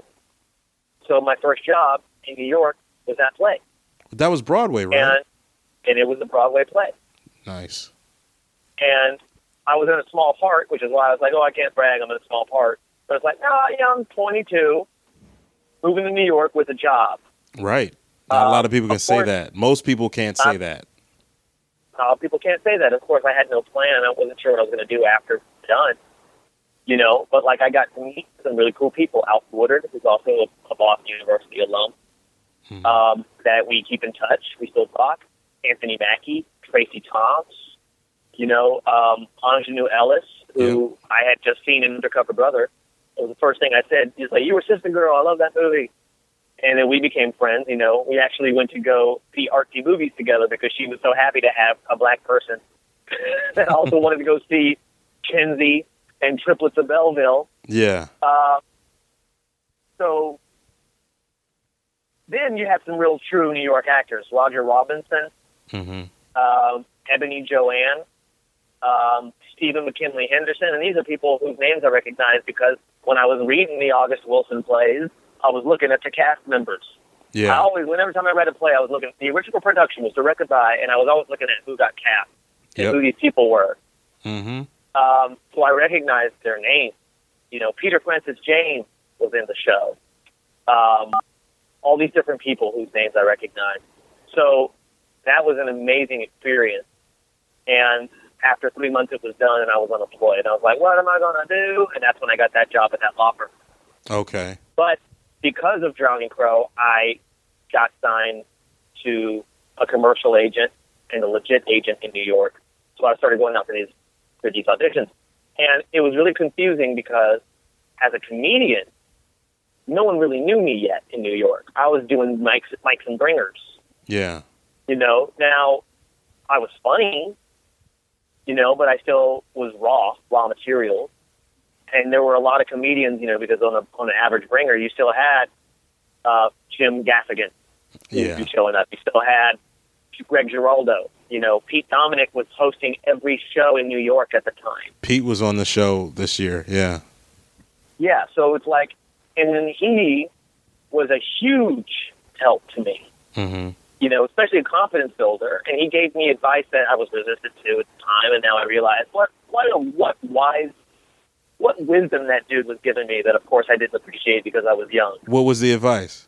So my first job in New York was that play. That was Broadway, right? And, and it was a Broadway play. Nice. And I was in a small part, which is why I was like, oh, I can't brag, I'm in a small part. But it's like, no, oh, yeah, I'm twenty-two, moving to New York with a job. Right. Not uh, a lot of people can of say course, that. Most people can't say uh, that. Uh, people can't say that. Of course, I had no plan. I wasn't sure what I was going to do after done. You know, but like I got to meet some really cool people. Alf Woodard, who's also a, a Boston University alum, hmm. um, that we keep in touch. We still talk. Anthony Mackie, Tracy Toms, you know, um, Anjanou Ellis, who yeah. I had just seen in Undercover Brother. It was the first thing I said. He's like, you were Sister Girl. I love that movie. And then we became friends, you know. We actually went to go see artsy movies together because she was so happy to have a black person that also wanted to go see Kinsey and Triplets of Belleville. Yeah. Uh, so then you have some real true New York actors. Roger Robinson, Mm-hmm. um, Ebony Joanne, um, Stephen McKinley Henderson, and these are people whose names I recognize because when I was reading the August Wilson plays, I was looking at the cast members. Yeah. I always, whenever time I read a play, I was looking. The original production was directed by, and I was always looking at who got cast and Yep. who these people were. Mm-hmm. Um, so I recognized their names. You know, Peter Francis James was in the show. Um, all these different people whose names I recognized. So that was an amazing experience. And after three months, it was done, and I was unemployed. And I was like, what am I going to do? And that's when I got that job at that law firm. Okay. But because of Drowning Crow, I got signed to a commercial agent and a legit agent in New York. So I started going out for these for these auditions. And it was really confusing because as a comedian, no one really knew me yet in New York. I was doing mics, mics and bringers. Yeah. You know, now I was funny, you know, but I still was raw, raw material. And there were a lot of comedians, you know, because on the on the average bringer, you still had uh, Jim Gaffigan who Yeah. was showing up. You still had Greg Giraldo. You know, Pete Dominic was hosting every show in New York at the time. Pete was on the show this year. Yeah. Yeah, so it's like, and then he was a huge help to me. Mm-hmm. You know, especially a confidence builder, and he gave me advice that I was resistant to at the time, and now I realize what what a, what wise, what wisdom that dude was giving me that, of course, I didn't appreciate because I was young. What was the advice?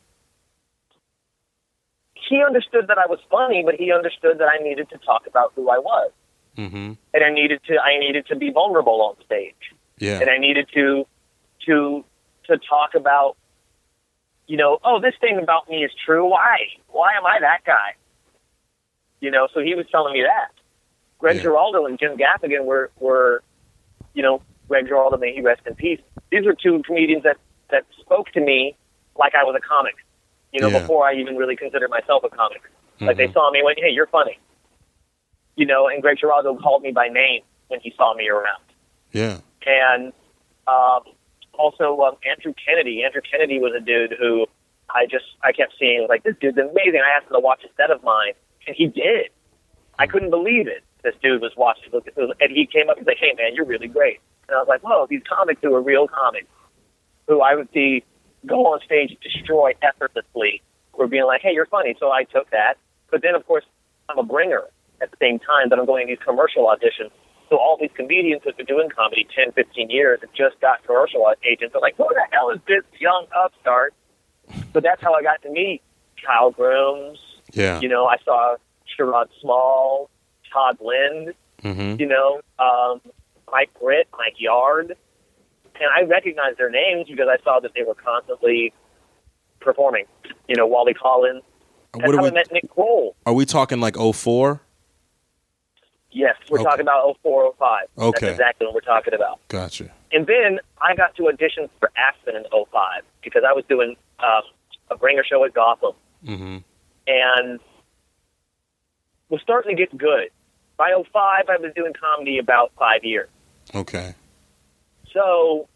He understood that I was funny, but he understood that I needed to talk about who I was, Mm-hmm. and I needed to I needed to be vulnerable on stage, Yeah. and I needed to to to talk about, you know, oh, this thing about me is true. Why? Why am I that guy? You know, so he was telling me that. Greg Yeah. Giraldo and Jim Gaffigan were, were, you know, Greg Giraldo, may he rest in peace. These were two comedians that, that spoke to me like I was a comic, you know, Yeah. before I even really considered myself a comic. Like they Mhm. saw me and went, hey, you're funny. You know, and Greg Giraldo called me by name when he saw me around. Yeah. And um, also um, Andrew Kennedy. Andrew Kennedy was a dude who I just, I kept seeing, like, this dude's amazing. I asked him to watch a set of mine, and he did. I couldn't believe it. This dude was watching, and he came up and said, hey, man, you're really great. And I was like, whoa, these comics who are real comics, who I would see go on stage and destroy effortlessly, were being like, hey, you're funny. So I took that. But then, of course, I'm a bringer at the same time that I'm going to these commercial auditions. So all these comedians that have been doing comedy ten, fifteen years and just got commercial agents are like, who the hell is this young upstart? So that's how I got to meet Kyle Grooms. Yeah. You know, I saw Sherrod Small, Todd Lind, Mm-hmm. you know, um, Mike Britt, Mike Yard. And I recognized their names because I saw that they were constantly performing. You know, Wally Collins. That's What are how we? I met Nick Kroll. Are we talking like oh four? Yes, we're Okay. talking about oh four, oh five. Okay. That's exactly what we're talking about. Gotcha. And then I got to audition for Aspen in oh five because I was doing um, a bringer show at Gotham Mm-hmm. and was starting to get good. By oh five, I was doing comedy about five years. Okay. So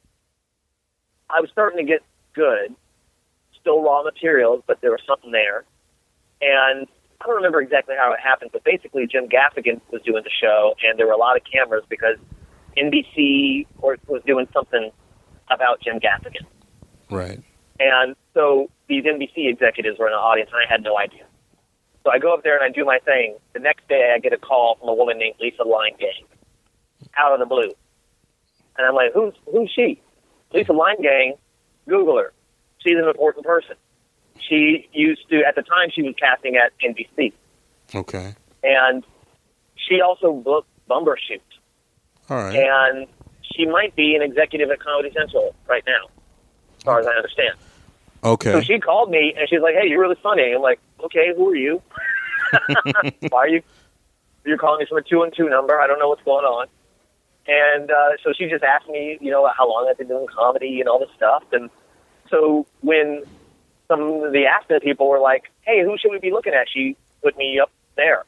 I was starting to get good, still raw materials, but there was something there. And I don't remember exactly how it happened, but basically Jim Gaffigan was doing the show, and there were a lot of cameras because N B C or, was doing something about Jim Gaffigan. Right. And so these N B C executives were in the audience, and I had no idea. So I go up there and I do my thing. The next day, I get a call from a woman named Lisa Linegang, out of the blue. And I'm like, who's who's she? Lisa Linegang, Google her. She's an important person. She used to, at the time, she was casting at N B C. Okay. And she also booked Bumbershoot. All right. And she might be an executive at Comedy Central right now, as far as I understand. Okay. So she called me, and she's like, hey, you're really funny. I'm like, okay, who are you? Why are you? You're calling me from a two and two number. I don't know what's going on. And uh, so she just asked me, you know, how long I've been doing comedy and all this stuff. And so when some of the Aspen people were like, hey, who should we be looking at? She put me up there.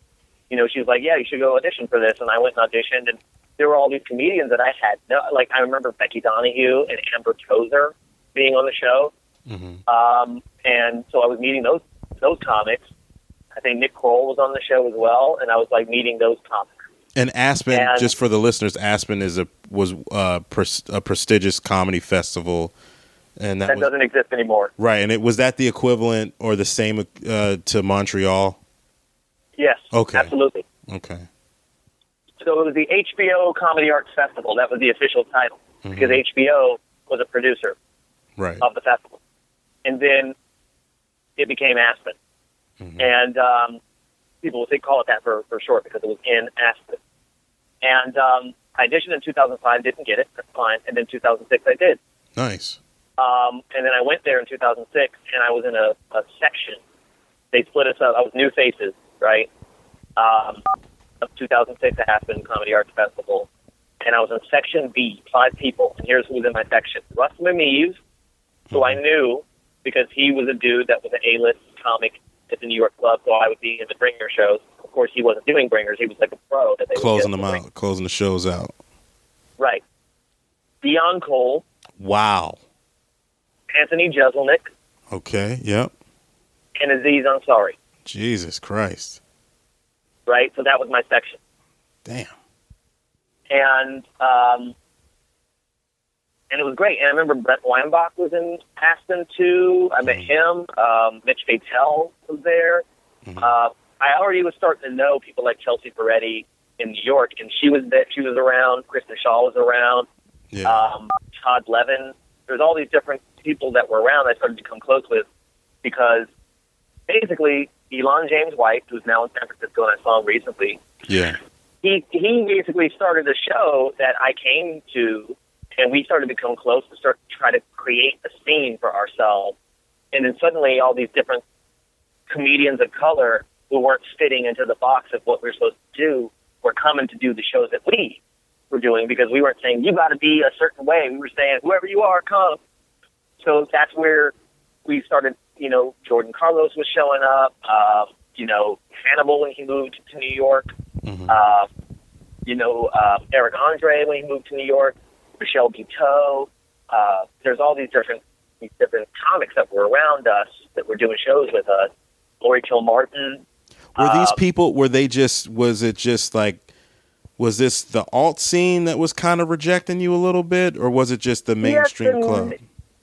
you know, she was like, yeah, you should go audition for this. And I went and auditioned, and there were all these comedians that I had no, like, I remember Becky Donahue and Amber Tozer being on the show. Mm-hmm. Um, and so I was meeting those, those comics. I think Nick Kroll was on the show as well. And I was like meeting those comics. And Aspen, and, just for the listeners, Aspen is a, was a, pres, a prestigious comedy festival. And that, that was, doesn't exist anymore. Right. And it was that the equivalent or the same uh, to Montreal? Yes. Okay. Absolutely. Okay. So it was the H B O Comedy Arts Festival. That was the official title, mm-hmm. because H B O was a producer right. of the festival. And then it became Aspen. Mm-hmm. And um, people would call it that for, for short because it was in Aspen. And um, I auditioned in two thousand five, didn't get it. That's fine. And then two thousand six, I did. Nice. Um, and then I went there in two thousand six, and I was in a, a section. They split us up. I was New Faces, right? Um, of two thousand six Aspen Comedy Arts Festival. And I was in Section B, five people. And here's who was in my section. Russ Mimiz, who mm-hmm. I knew because he was a dude that was an A-list comic at the New York Club, so I would be in the Bringer shows. Of course, he wasn't doing Bringers. He was like a pro. That they closing them bring. out, closing the shows out. Right. Dion Cole. Wow. Anthony Jeselnik. Okay, yep. And Aziz Ansari. Jesus Christ. Right? So that was my section. Damn. And um, and it was great. And I remember Brett Weinbach was in Aspen, too. I met him. Um, Mitch Fatel was there. Mm-hmm. Uh, I already was starting to know people like Chelsea Peretti in New York, and she was there. She was around. Kristen Shaw was around. Yeah. Um, Todd Levin. There's all these different people that were around I started to come close with because basically Elon James White, who's now in San Francisco, and I saw him recently. Yeah. He he basically started a show that I came to, and we started to become close to start to try to create a scene for ourselves. And then suddenly all these different comedians of color who weren't fitting into the box of what we were supposed to do were coming to do the shows that we were doing because we weren't saying, you got to be a certain way. We were saying, whoever you are, come. So that's where we started, you know, Jordan Carlos was showing up, uh, you know, Hannibal when he moved to New York, mm-hmm. uh, you know, uh, Eric Andre when he moved to New York, Michelle Buteau. Uh, there's all these different these different comics that were around us that were doing shows with us. Lori Kilmartin. Were these uh, people, were they just, was it just like, was this the alt scene that was kind of rejecting you a little bit, or was it just the mainstream yes and, club?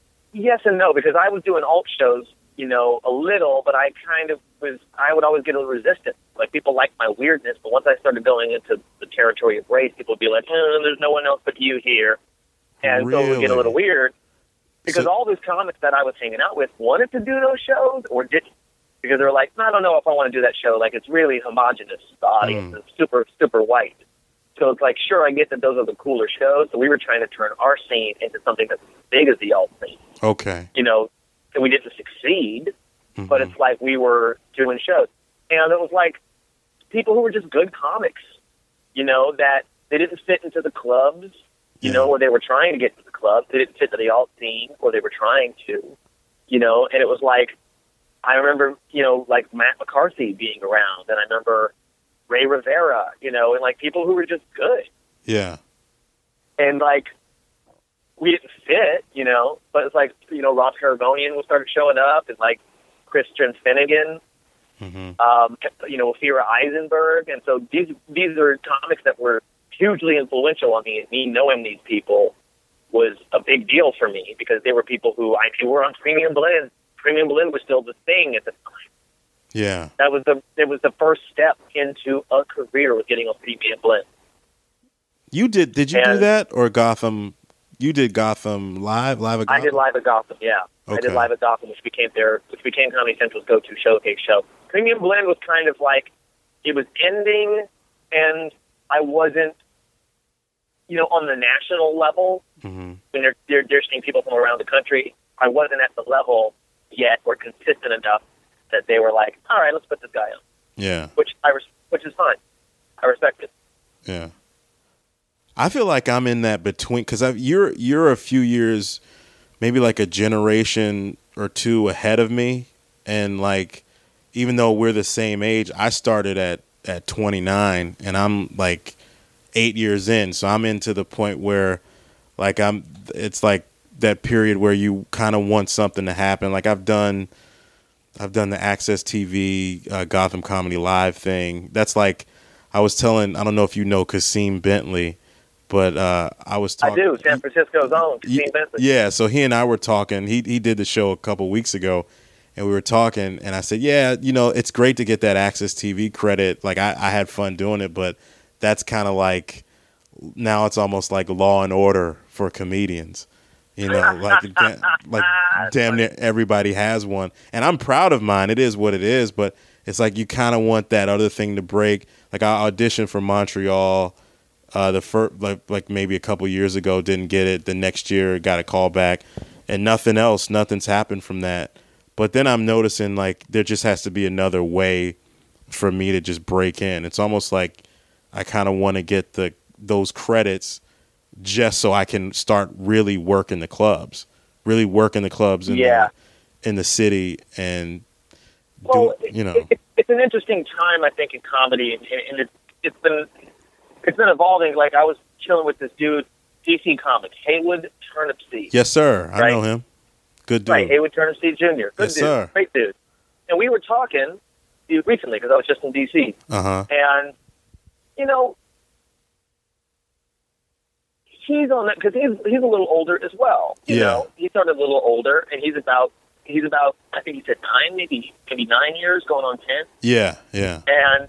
Yes and no, because I was doing alt shows, you know, a little, but I kind of was, I would always get a little resistant. Like, people liked my weirdness, but once I started going into the territory of race, people would be like, eh, there's no one else but you here. And really? So it would get a little weird. Because so, all those comics that I was hanging out with wanted to do those shows or didn't. Because they were like, I don't know if I want to do that show. Like, it's really homogenous, the audience. Mm. It's super, super white. So it's like, sure, I get that those are the cooler shows. So we were trying to turn our scene into something that's as big as the alt scene. Okay. You know, and we didn't succeed, mm-hmm. but it's like we were doing shows. And it was like people who were just good comics, you know, that they didn't fit into the clubs, you yeah. know, or they were trying to get to the clubs. They didn't fit to the alt scene, or they were trying to, you know, and it was like, I remember, you know, like Matt McCarthy being around, and I remember Ray Rivera, you know, and like people who were just good. Yeah. And like, we didn't fit, you know, but it's like, you know, Ross Carabonian started showing up, and like Christian Finnegan, mm-hmm. um, you know, Ophira Eisenberg. And so these, these are comics that were hugely influential on me, and me knowing these people was a big deal for me because they were people who I knew were on Premium Blend. Premium Blend was still the thing at the time. Yeah. That was the it was the first step into a career with getting on Premium Blend. You did did you and do that or Gotham? You did Gotham live, live at Gotham? I did live at Gotham, yeah. Okay. I did live at Gotham, which became their which became Comedy Central's go-to showcase show. Premium Blend was kind of like it was ending, and I wasn't, you know, on the national level. Mm-hmm. When they're, they're they're seeing people from around the country, I wasn't at the level yet or consistent enough that they were like, all right, let's put this guy on. Yeah. Which I res- which is fine. I respect it. Yeah. I feel like I'm in that between, because you're you're a few years, maybe like a generation or two ahead of me, and like even though we're the same age, I started at at twenty-nine, and I'm like eight years in. So I'm into the point where like I'm, it's like that period where you kind of want something to happen. Like I've done, I've done the Access T V uh, Gotham Comedy Live thing. That's like, I was telling, I don't know if you know Kasim Bentley, but uh, I was talking. I do. San Francisco's own Kasim Bentley. Yeah, so he and I were talking. He he did the show a couple weeks ago, and we were talking, and I said, yeah, you know, it's great to get that Access T V credit. Like I, I had fun doing it, but that's kind of like, now it's almost like Law and Order for comedians. You know, like da- like damn near everybody has one, and I'm proud of mine. It is what it is, but it's like you kind of want that other thing to break. Like I auditioned for Montreal, uh, the first like like maybe a couple years ago, didn't get it. The next year got a call back, and nothing else, nothing's happened from that. But then I'm noticing like there just has to be another way for me to just break in. It's almost like I kind of want to get the those credits just so I can start really working the clubs, really working the clubs in yeah. the in the city, and well, do, you know, it, it, it's an interesting time I think in comedy, and, and it, it's been it's been evolving. Like I was chilling with this dude, D C comic Haywood Turnipseed. Yes, sir. I right? know him. Good dude. Right, Haywood Turnipseed Junior Good yes, dude, sir. Great dude. And we were talking recently because I was just in D C. Uh huh. And you know. He's on that because he's he's a little older as well. You yeah. know, he started a little older, and he's about he's about I think he said nine, maybe maybe nine years, going on ten. Yeah, yeah. And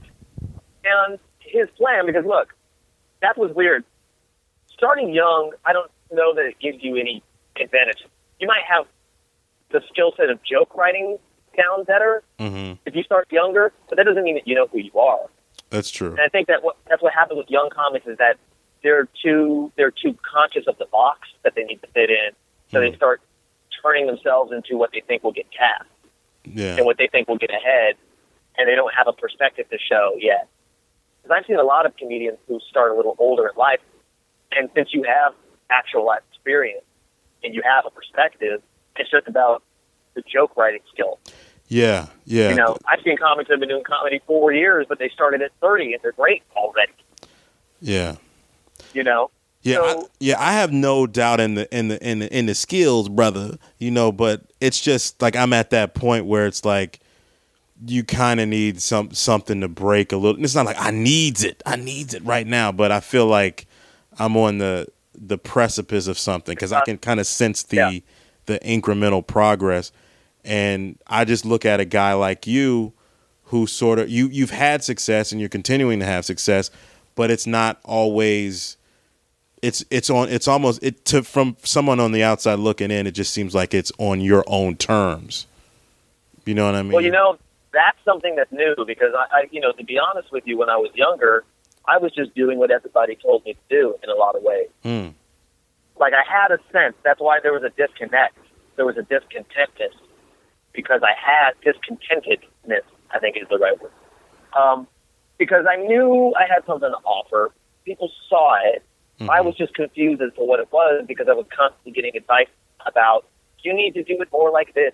and his plan, because look, that was weird. Starting young, I don't know that it gives you any advantage. You might have the skill set of joke writing down better mm-hmm. if you start younger, but that doesn't mean that you know who you are. That's true. And I think that what that's what happens with young comics is that. They're too they're too conscious of the box that they need to fit in, so mm. they start turning themselves into what they think will get cast, yeah, and what they think will get ahead, and they don't have a perspective to show yet. Because I've seen a lot of comedians who start a little older in life, and since you have actual life experience and you have a perspective, it's just about the joke writing skill. Yeah, yeah. You know, I've seen comics that have been doing comedy four years, but they started at thirty and they're great already. Yeah. You know, yeah, so, I, yeah. I have no doubt in the in the in the in the skills, brother. You know, but it's just like I'm at that point where it's like you kind of need some something to break a little. It's not like I needs it, I needs it right now, but I feel like I'm on the the precipice of something because I can kind of sense the yeah. the incremental progress, and I just look at a guy like you, who sort of you you've had success and you're continuing to have success. But it's not always. It's it's on. It's almost it to from someone on the outside looking in. It just seems like it's on your own terms. You know what I mean? Well, you know that's something that's new because I, I, you know, to be honest with you, when I was younger, I was just doing what everybody told me to do in a lot of ways. Mm. Like I had a sense. That's why there was a disconnect. There was a discontentness because I had discontentedness. I think is the right word. Um, Because I knew I had something to offer. People saw it. Mm-hmm. I was just confused as to what it was because I was constantly getting advice about, you need to do it more like this.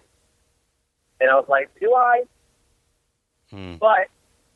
And I was like, do I? Mm. But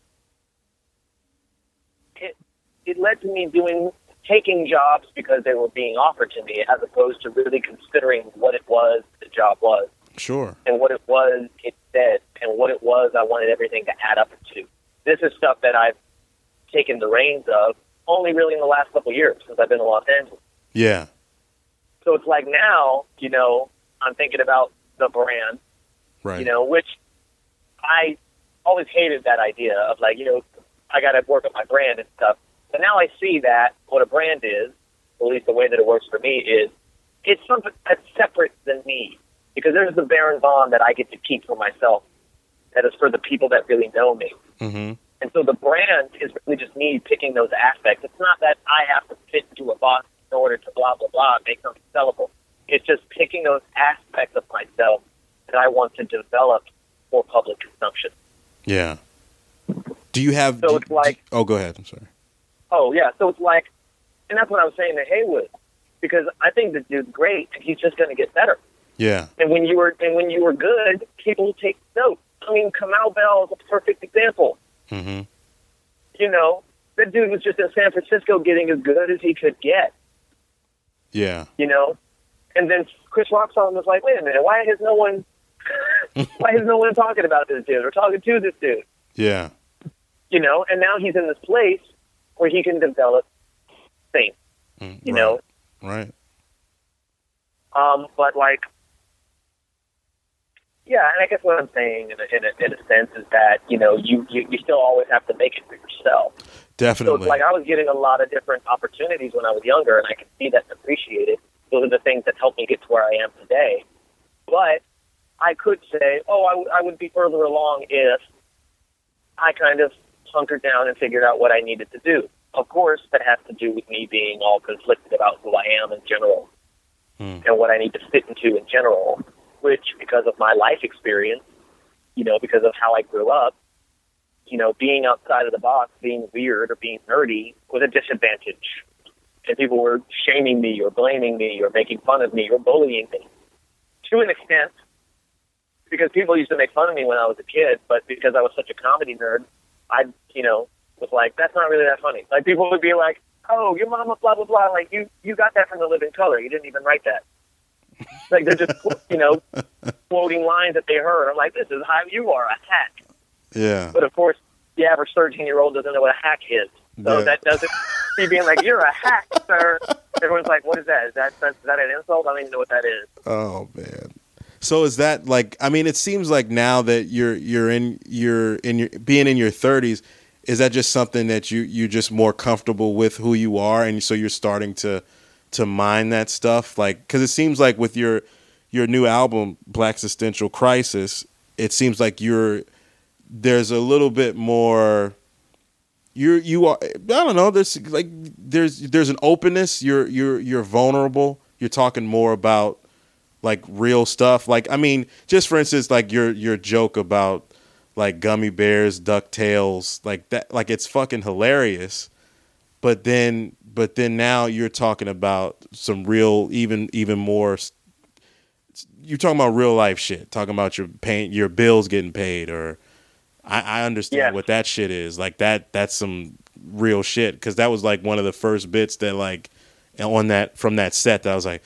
it it led to me doing taking jobs because they were being offered to me as opposed to really considering what it was the job was. Sure. And what it was it said and what it was I wanted everything to add up to. This is stuff that I've taken the reins of only really in the last couple of years since I've been in Los Angeles. Yeah. So it's like now, you know, I'm thinking about the brand, right? You know, which I always hated that idea of like, you know, I got to work on my brand and stuff. But now I see that what a brand is, at least the way that it works for me, is it's something that's separate than me because there's the Baron Vaughn that I get to keep for myself. That is for the people that really know me. Mm-hmm. And so the brand is really just me picking those aspects. It's not that I have to fit into a box in order to blah, blah, blah, make something sellable. It's just picking those aspects of myself that I want to develop for public consumption. Yeah. Do you have... So do, it's like... Do, oh, go ahead. I'm sorry. Oh, yeah. So it's like... And that's what I was saying to Haywood. Because I think the dude's great, and he's just going to get better. Yeah. And when you were and when you were good, people take note. I mean, Kamau Bell is a perfect example. Mm-hmm. you know, that dude was just in San Francisco getting as good as he could get. Yeah. You know? And then Chris Rock saw him and was like, wait a minute, why has no one why is no one talking about this dude or talking to this dude? Yeah. You know, and now he's in this place where he can develop things. Mm, you right. know? Right. Um, but like yeah, and I guess what I'm saying in a, in a, in a sense is that, you know, you, you, you still always have to make it for yourself. Definitely. So it's like I was getting a lot of different opportunities when I was younger, and I could see that and appreciate it. Those are the things that helped me get to where I am today. But I could say, oh, I, w- I would be further along if I kind of hunkered down and figured out what I needed to do. Of course, that has to do with me being all conflicted about who I am in general hmm. and what I need to fit into in general, which, because of my life experience, you know, because of how I grew up, you know, being outside of the box, being weird or being nerdy was a disadvantage. And people were shaming me or blaming me or making fun of me or bullying me to an extent, because people used to make fun of me when I was a kid, but because I was such a comedy nerd, I, you know, was like, that's not really that funny. Like, people would be like, oh, your mama, blah, blah, blah. Like, you, you got that from The Living Color. You didn't even write that. Like, they're just, you know, quoting lines that they heard. I'm like, this is how you are, a hack. Yeah. But, of course, the average thirteen-year-old doesn't know what a hack is. So yeah. that doesn't, me being like, you're a hack, sir. Everyone's like, what is that? Is that, that, is that an insult? I don't even know what that is. Oh, man. So is that like, I mean, it seems like now that you're, you're in, you're in your, being in your thirties, is that just something that you, you're just more comfortable with who you are? And so you're starting to, to mine that stuff? Like, cause it seems like with your, your new album, Black Existential Crisis, it seems like you're, there's a little bit more, you're, you are, I don't know, there's like, there's, there's an openness. You're, you're, you're vulnerable. You're talking more about like real stuff. Like, I mean, just for instance, like your, your joke about like gummy bears, DuckTales, like that, like it's fucking hilarious. But then, but then now you're talking about some real, even, even more, you're talking about real life shit, talking about your paying, your bills getting paid, or I, I understand yeah. what that shit is. Like that, that's some real shit. Cause that was like one of the first bits that like on that, from that set that I was like,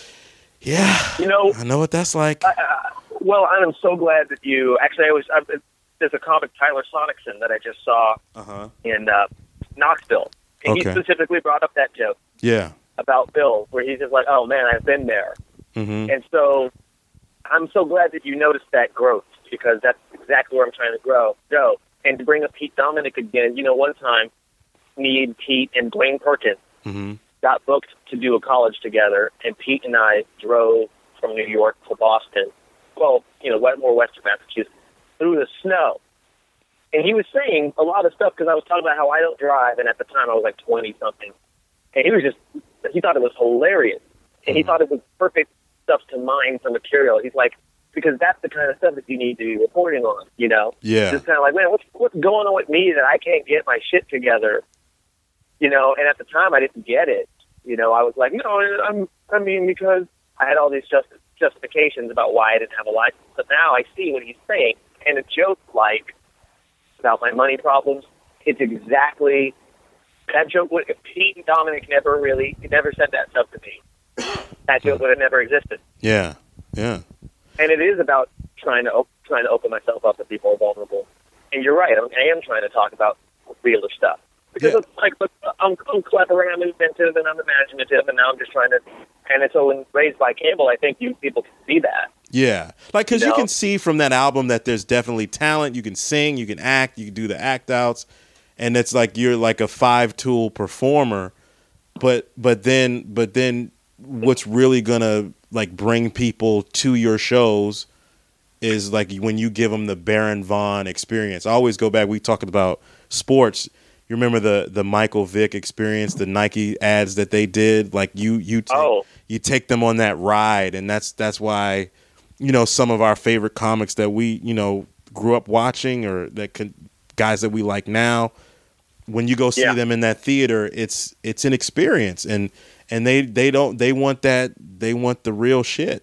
yeah, you know, I know what that's like. Uh, well, I'm so glad that you, actually I was, I, there's a comic, Tyler Sonicson, that I just saw uh-huh. in uh, Knoxville. And Okay. he specifically brought up that joke. Yeah. About Bill, where he's just like, oh man, I've been there. Mm-hmm. And so I'm so glad that you noticed that growth, because that's exactly where I'm trying to grow, go. And to bring up Pete Dominic again, you know, one time, me and Pete and Dwayne Perkins Mm-hmm. got booked to do a college together, and Pete and I drove from New York to Boston, well, you know, more western Massachusetts, through the snow. And he was saying a lot of stuff, because I was talking about how I don't drive, and at the time I was like twenty-something. And he was just, he thought it was hilarious. And he thought it was perfect stuff to mine for material. He's like, because that's the kind of stuff that you need to be reporting on, you know? Yeah. Just kind of like, man, what's, what's going on with me that I can't get my shit together? You know, and at the time I didn't get it. You know, I was like, no, I'm, I mean, because I had all these just, justifications about why I didn't have a license. But now I see what he's saying. And a joke like about my money problems, it's exactly, that joke would, if Pete and Dominic never really, never said that stuff to me, that joke would have never existed. Yeah. Yeah. And it is about trying to, op- trying to open myself up to people who are vulnerable. And you're right, I'm, I am trying to talk about realer stuff. Because Yeah. it's like, look, I'm, I'm clever and I'm inventive and I'm imaginative, and now I'm just trying to, and it's so when Raised by Cable, I think you people can see that. Yeah. Like, because You you know? can see from that album that there's definitely talent. You can sing, you can act, you can do the act outs. And it's like you're like a five tool performer. But but then but then what's really going to like bring people to your shows is like when you give them the Baron Vaughn experience. I always go back, we talked about sports. You remember the the Michael Vick experience, the Nike ads that they did? Like you you take, Oh. you take them on that ride, and that's that's why, you know, some of our favorite comics that we, you know, grew up watching, or that can, guys that we like now, when you go see Yeah. them in that theater, it's it's an experience, and and they they don't they want that they want the real shit.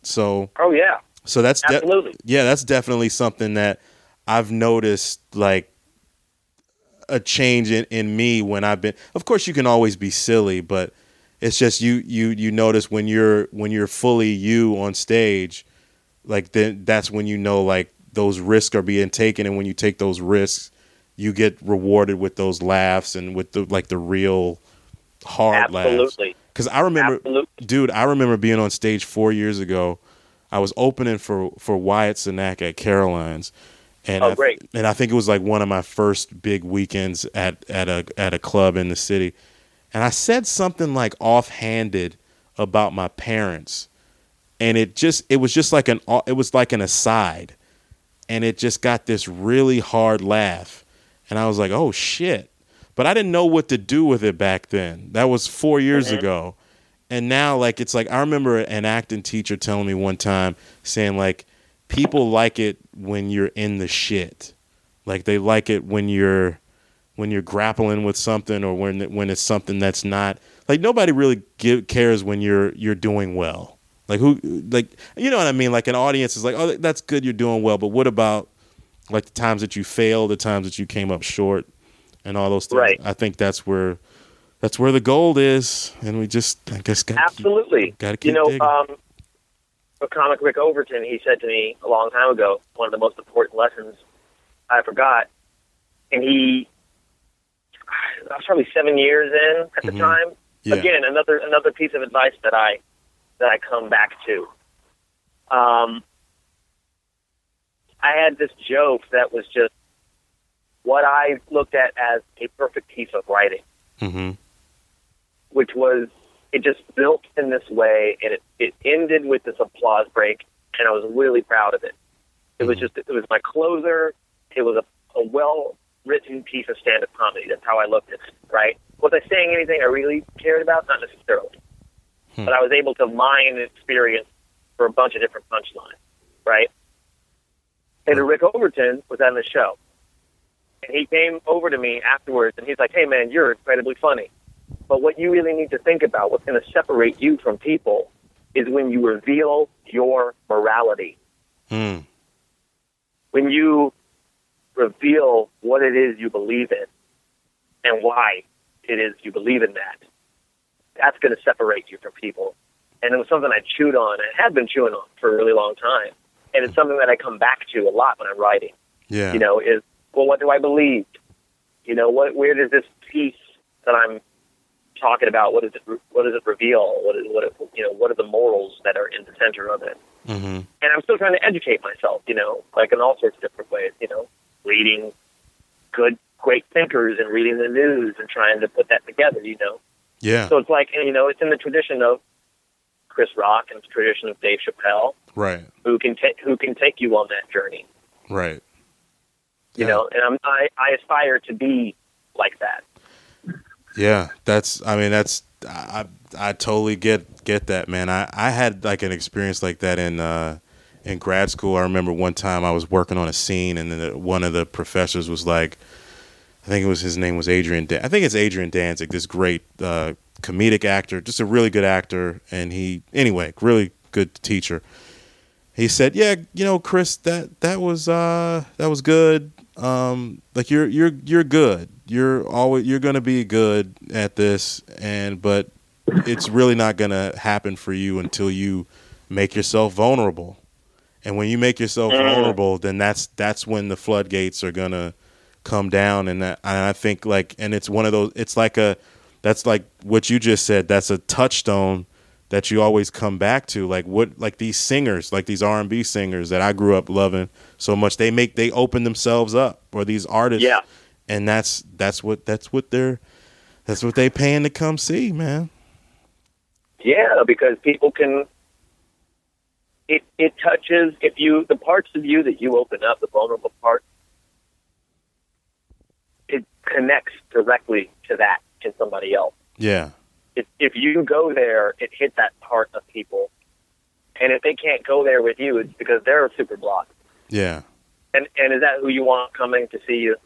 So Oh, yeah. so that's de- Absolutely. yeah, that's definitely something that I've noticed, like a change in, in me when I've been. Of course, you can always be silly, but it's just you you you notice when you're when you're fully you on stage, like then that's when you know like those risks are being taken, and when you take those risks, you get rewarded with those laughs and with the like the real hard laughs. Absolutely. Because I remember, Absolutely. dude, I remember being on stage four years ago. I was opening for for Wyatt Cenac at Caroline's. And Oh, I, great. And I think it was like one of my first big weekends at, at a at a club in the city. And I said something like offhanded about my parents. And it just it was just like an it was like an aside. And it just got this really hard laugh. And I was like, "Oh shit." But I didn't know what to do with it back then. That was four years mm-hmm. ago. And now like it's like I remember an acting teacher telling me one time saying like people like it when you're in the shit. Like they like it when you're when you're grappling with something or when when it's something that's not like nobody really give, cares when you're you're doing well. Like who like you know what I mean? Like an audience is like, "Oh, that's good, you're doing well, but what about like the times that you failed, the times that you came up short and all those things?" Right. I think that's where that's where the gold is, and we just I guess gotta Absolutely. Keep, gotta keep you know, digging. um a comic Rick Overton, he said to me a long time ago, one of the most important lessons I forgot. And he, I was probably seven years in at the mm-hmm. time. Yeah. Again, another another piece of advice that I that I come back to. Um, I had this joke that was just what I looked at as a perfect piece of writing, mm-hmm. which was. It just built in this way, and it, it ended with this applause break, and I was really proud of it. It was just, it was my closer. It was a, a well-written piece of stand-up comedy. That's how I looked at it, right? Was I saying anything I really cared about? Not necessarily. Hmm. But I was able to mine an experience for a bunch of different punchlines, right? And Rick Overton was on the show, and he came over to me afterwards, and he's like, "Hey, man, you're incredibly funny. But what you really need to think about, what's going to separate you from people, is when you reveal your morality. Mm. When you reveal what it is you believe in and why it is you believe in that, that's going to separate you from people." And it was something I chewed on and had been chewing on for a really long time. And it's something that I come back to a lot when I'm writing. Yeah. You know, is, well, what do I believe? You know, what, where does this piece that I'm talking about, what does it what does it reveal? What is what it, you know? What are the morals that are in the center of it? Mm-hmm. And I'm still trying to educate myself, you know, like in all sorts of different ways. You know, reading good, great thinkers and reading the news and trying to put that together. You know, yeah. So it's like, you know, it's in the tradition of Chris Rock and it's the tradition of Dave Chappelle, right? Who can take who can take you on that journey, right? You yeah. know, and I'm I, I aspire to be like that. Yeah, that's, I mean, that's, I, I totally get, get that, man. I, I had like an experience like that in, uh, in grad school. I remember one time I was working on a scene and then the, one of the professors was like, I think it was, his name was Adrian, Dan- I think it's Adrian Danzig, this great, uh, comedic actor, just a really good actor. And he, anyway, really good teacher. He said, "Yeah, you know, Chris, that, that was, uh, that was good. Um, like you're, you're, you're good. You're always, you're going to be good at this. And, but it's really not going to happen for you until you make yourself vulnerable. And when you make yourself vulnerable, then that's, that's when the floodgates are going to come down. And that, and I think like, and it's one of those, it's like a, that's like what you just said. That's a touchstone that you always come back to, like what, like these singers, like these R and B singers that I grew up loving so much. They make, they open themselves up, or these artists, yeah, and that's that's what that's what they're that's what they paying to come see, man. Yeah, because people can. It it touches if you the parts of you that you open up, the vulnerable part. It connects directly to that in somebody else. Yeah. If, if you go there, it hit that part of people. And if they can't go there with you, it's because they're super blocked. Yeah. And and is that who you want coming to see you?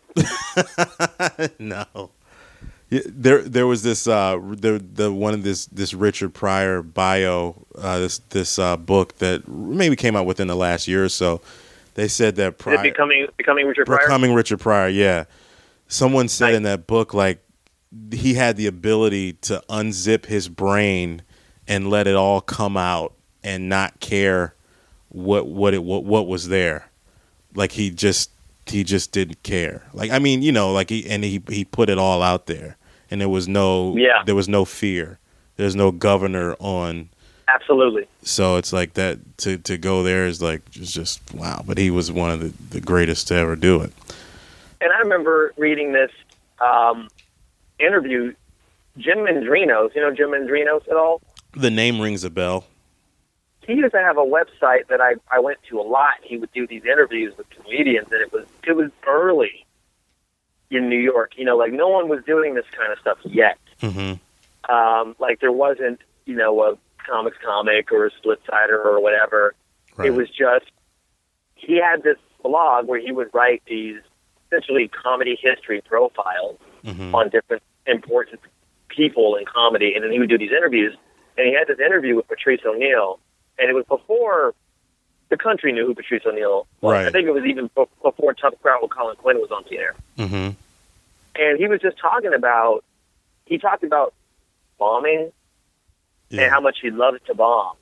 No. Yeah, there there was this uh the the one of this this Richard Pryor bio uh this this uh book that maybe came out within the last year or so. They said that Pryor, is it becoming becoming Richard Pryor? Becoming Richard Pryor, yeah. Someone said Right. in that book, like, he had the ability to unzip his brain and let it all come out and not care what what it what, what was there. Like he just he just didn't care. Like, I mean, you know, like he and he he put it all out there, and there was no Yeah. there was no fear. There's no governor on. Absolutely. So it's like that to to go there is like just just wow. But he was one of the, the greatest to ever do it. And I remember reading this um, interview, Jim Mendrinos. You know Jim Mendrinos at all? The name rings a bell. He used to have a website that I, I went to a lot. He would do these interviews with comedians, and it was it was early in New York. You know, like no one was doing this kind of stuff yet. Mm-hmm. Um, like there wasn't, you know, a Comics Comic or a Splitsider or whatever. Right. It was just he had this blog where he would write these essentially comedy history profiles Mm-hmm. on different important people in comedy, and then he would do these interviews. And he had this interview with Patrice O'Neal, and it was before the country knew who Patrice O'Neal was. Right. I think it was even be- before Tough Crowd with Colin Quinn was on the air. Mm-hmm. And he was just talking about, he talked about bombing Yeah. and how much he loves to bomb.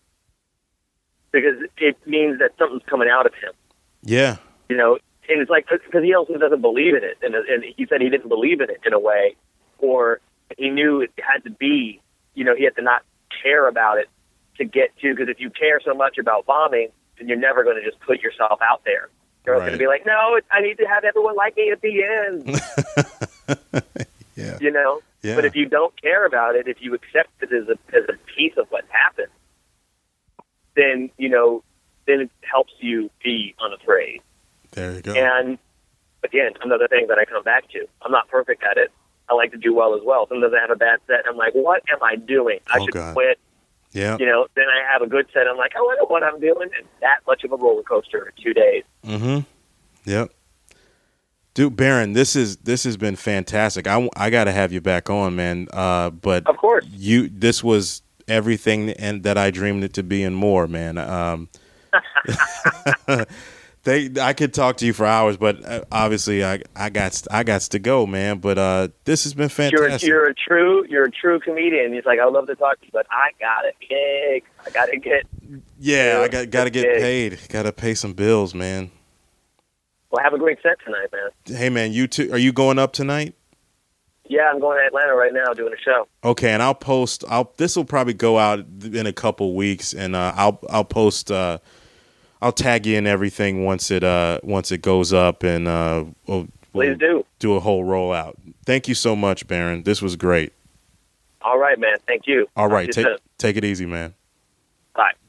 Because it means that something's coming out of him. Yeah. You know, and it's like, because he also doesn't believe in it. And, and he said he didn't believe in it in a way, or he knew it had to be, you know, he had to not care about it to get to, because if you care so much about bombing, then you're never going to just put yourself out there. You're Right. going to be like, no, it, I need to have everyone like me at the end, Yeah. you know? Yeah. But if you don't care about it, if you accept it as a, as a piece of what happened, then, you know, then it helps you be unafraid. There you go. And again, another thing that I come back to, I'm not perfect at it. I like to do well as well. Sometimes I have a bad set, and I'm like, what am I doing? I Oh, should God. quit. Yeah. You know, then I have a good set. I'm like, oh, I know what I'm doing. And that much of a roller coaster in two days. Mm-hmm. Yep. Dude, Baron, this is this has been fantastic. I, I got to have you back on, man. Uh, but Of course. you this was everything and that I dreamed it to be and more, man. Um, they I could talk to you for hours, but uh, obviously I I got I got to go, man. But uh, this has been You're a, fantastic. you're a true you're a true comedian. He's like, I love to talk to you, but I got to gig. I got to get. yeah, I got got to get Big. paid. Got to pay some bills, man. Well, have a great set tonight, man. Hey, man, you too. Are you going up tonight? Yeah, I'm going to Atlanta right now doing a show. Okay, and I'll post. I'll. This will probably go out in a couple weeks, and uh, I'll. I'll post. Uh, I'll tag you in everything once it. Uh, once it goes up, and uh, we'll, we'll Please do. do a whole rollout. Thank you so much, Baron. This was great. All right, man. Thank you. All Talk right, to you take soon. take it easy, man. Bye.